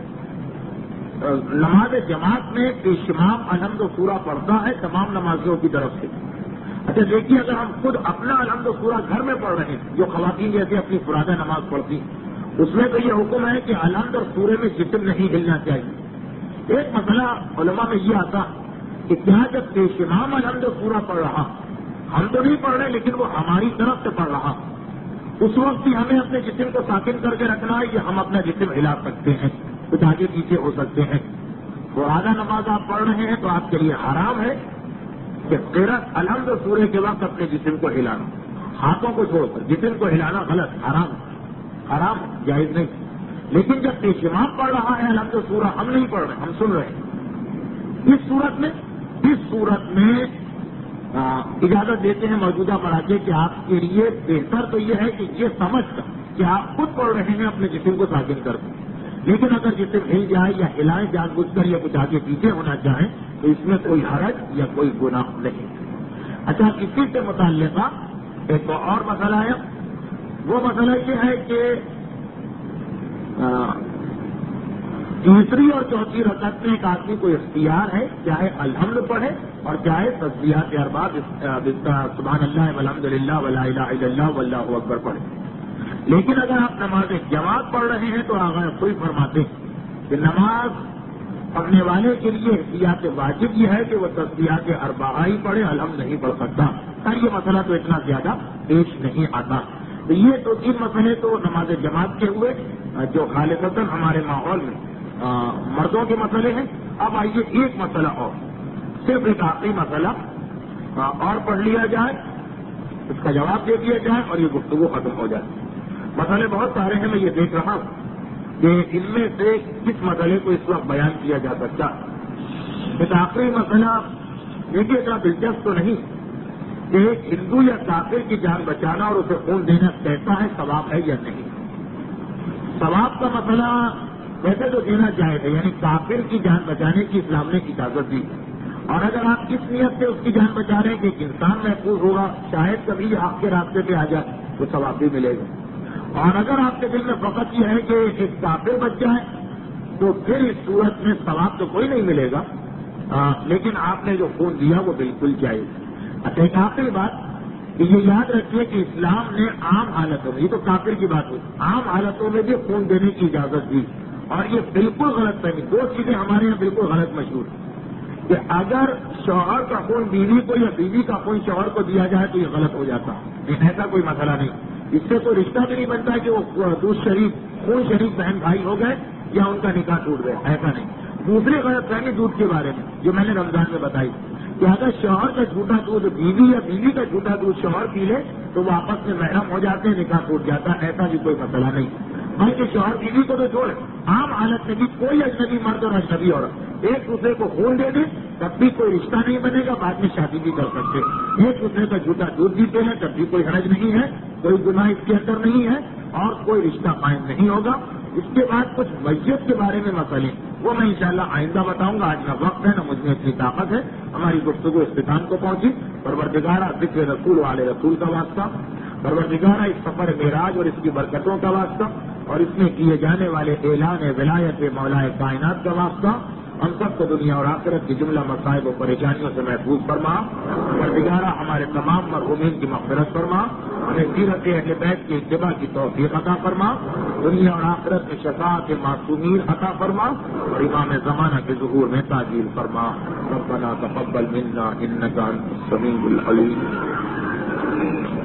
نماز جماعت میں پیش امام الحمد سورہ پڑھتا ہے تمام نمازیوں کی طرف سے۔ اچھا دیکھیے، اگر ہم خود اپنا الحمد سورہ گھر میں پڑھ رہے ہیں، جو خواتین جیسے اپنی فرادہ نماز پڑھتی، اس میں تو یہ حکم ہے کہ الحمد اور سورے میں جسم نہیں ہلنا چاہیے۔ ایک مسئلہ علماء میں یہ آتا کہ کیا جب پیش امام الحمد سورہ پڑھ رہا، ہم تو نہیں پڑھ رہے لیکن وہ ہماری طرف سے پڑھ رہا، اس وقت بھی ہمیں اپنے جسم کو ساکن کر کے رکھنا ہے، یا ہم اپنا جسم ہلا سکتے ہیں، کچھ آگے پیچھے ہو سکتے ہیں؟ فرادہ نماز آپ پڑھ رہے ہیں تو آپ کے لیے حرام ہے کہ قرأت الحمد سورہ کے وقت اپنے جسم کو ہلانا، ہاتھوں کو چھوڑ کر جسم کو ہلانا غلط، حرام، جائز نہیں۔ لیکن جب پیش امام پڑھ رہا ہے الحمد سورہ، ہم نہیں پڑھ رہے، ہم سن رہے ہیں، اس صورت میں اس صورت میں اجازت دیتے ہیں موجودہ مراکز کہ آپ کے لیے بہتر تو یہ ہے کہ یہ سمجھ کر کہ آپ خود پڑھ رہے ہیں اپنے جسم کو ساکن کر دیں، لیکن اگر جسم ہل جائے یا ہلائیں جان بوجھ کر یا کچھ آگے پیچھے ہونا چاہیں تو اس میں کوئی حرج یا کوئی گناہ نہیں۔ اچھا، اسی سے متعلقہ ایک اور مسئلہ ہے، وہ مسئلہ یہ ہے کہ تیسری اور چوتھی رکعت میں ایک آدمی کو اختیار ہے چاہے الحمد پڑھے اور چاہے تسبیحات اربع سبحان اللہ والحمد للہ ولا الہ الا اللہ واللہ اکبر پڑھے، لیکن اگر آپ نماز جماعت پڑھ رہے ہیں تو آغا کوئی فرماتے ہیں کہ نماز پڑھنے والے کے لیے احتیاط واجب یہ ہے کہ وہ تسبیحات اربع ہی پڑھے، الحمد نہیں پڑھ سکتا۔ خیر یہ مسئلہ تو اتنا زیادہ پیش نہیں آتا۔ تو یہ تو تین مسئلے تو نماز جماعت کے ہوئے جو خالصتاً ہمارے ماحول میں مردوں کے مسئلے ہیں۔ اب آئیے ایک مسئلہ اور، صرف ایک آخری مسئلہ اور پڑھ لیا جائے، اس کا جواب دے دیا جائے اور یہ گفتگو ختم ہو جائے۔ مسئلے بہت سارے ہیں، میں یہ دیکھ رہا ہوں کہ ان میں سے کس مسئلے کو اس وقت بیان کیا جا سکتا۔ ایک آخری مسئلہ دیکھیے، اتنا دلچسپ تو نہیں کہ ایک ہندو یا کافر کی جان بچانا اور اسے خون دینا کیسا ہے، ثواب ہے یا نہیں۔ ثواب کا مسئلہ ویسے تو دینا چاہے تھے، یعنی کافر کی جان بچانے کی اسلام نے اجازت دی، اور اگر آپ کس نیت سے اس کی جان بچا رہے ہیں کہ ایک انسان محفوظ ہوگا، شاید کبھی آپ کے راستے پہ آ جائے تو ثواب بھی ملے گا، اور اگر آپ کے دل میں فقط یہ ہے کہ ایک کافر بچ جائے تو پھر اس صورت میں ثواب تو کوئی نہیں ملے گا، لیکن آپ نے جو خون دیا وہ بالکل جائز۔ اچھا، ایک آخری بات کہ یہ یاد رکھیے کہ اسلام نے عام حالتوں میں، یہ تو کافر کی بات ہوئی، عام حالتوں میں بھی خون دینے کی اجازت دی، اور یہ بالکل غلط نہیں، دو چیزیں ہمارے یہاں بالکل غلط مشہور ہیں کہ اگر شوہر کا خون بیوی کو یا بیوی کا خون شوہر کو دیا جائے تو یہ غلط ہو جاتا، ایسا کوئی مسئلہ نہیں، اس سے کوئی رشتہ بھی نہیں بنتا کہ وہ دودھ شریف خون شریف بہن بھائی ہو گئے یا ان کا نکاح ٹوٹ گیا، ایسا نہیں۔ دوسری غلط فہمی دودھ کے بارے میں جو میں نے رمضان میں بتائی کہ اگر شوہر کا جھوٹا دودھ بیوی یا بیوی کا جھوٹا دودھ شوہر پی لے تو وہ آپس میں محرم ہو جاتے ہیں، نکاح ٹوٹ جاتا ہے، ایسا بھی کوئی مسئلہ نہیں، بلکہ شوہر بیوی کو تو چھوڑے، عام حالت میں بھی کوئی اجنبی مرد اور اجنبی عورت ایک دوسرے کو خون دے دے تب بھی کوئی رشتہ نہیں بنے گا، بعد میں شادی بھی کر سکتے، ایک دوسرے کا جھوٹا دودھ پیتے ہیں تب بھی کوئی حرج نہیں ہے، کوئی گناہ اس کے اندر نہیں ہے اور کوئی رشتہ قائم نہیں ہوگا۔ اس کے بعد کچھ میت کے بارے میں مسئلے وہ میں انشاءاللہ آئندہ بتاؤں گا، آج نہ وقت ہے نہ مجھ میں اتنی طاقت ہے۔ ہماری گفتگو اختتام کو پہنچی، پروردگارہ ذکر رسول والے رسول کا واسطہ، پروردگارہ اس سفر معراج اور اس کی برکتوں کا واسطہ اور اس میں کیے جانے والے اعلان ولایت مولا کائنات کا واسطہ، ہم سب کو دنیا اور آخرت کی جملہ مصائب و پریشانیوں سے محفوظ فرما، پروردگارہ ہمارے تمام مرحومین کی مغفرت فرما، ہمیں سیرت اہل بیت کی اتباع کی توفیق عطا فرما، دنیا اور آخرت میں شفاعت معصومین عطا فرما اور امام زمانہ کے ظہور میں تعجیل فرما۔ ربنا تقبل منا انک انت السمیع العلیم۔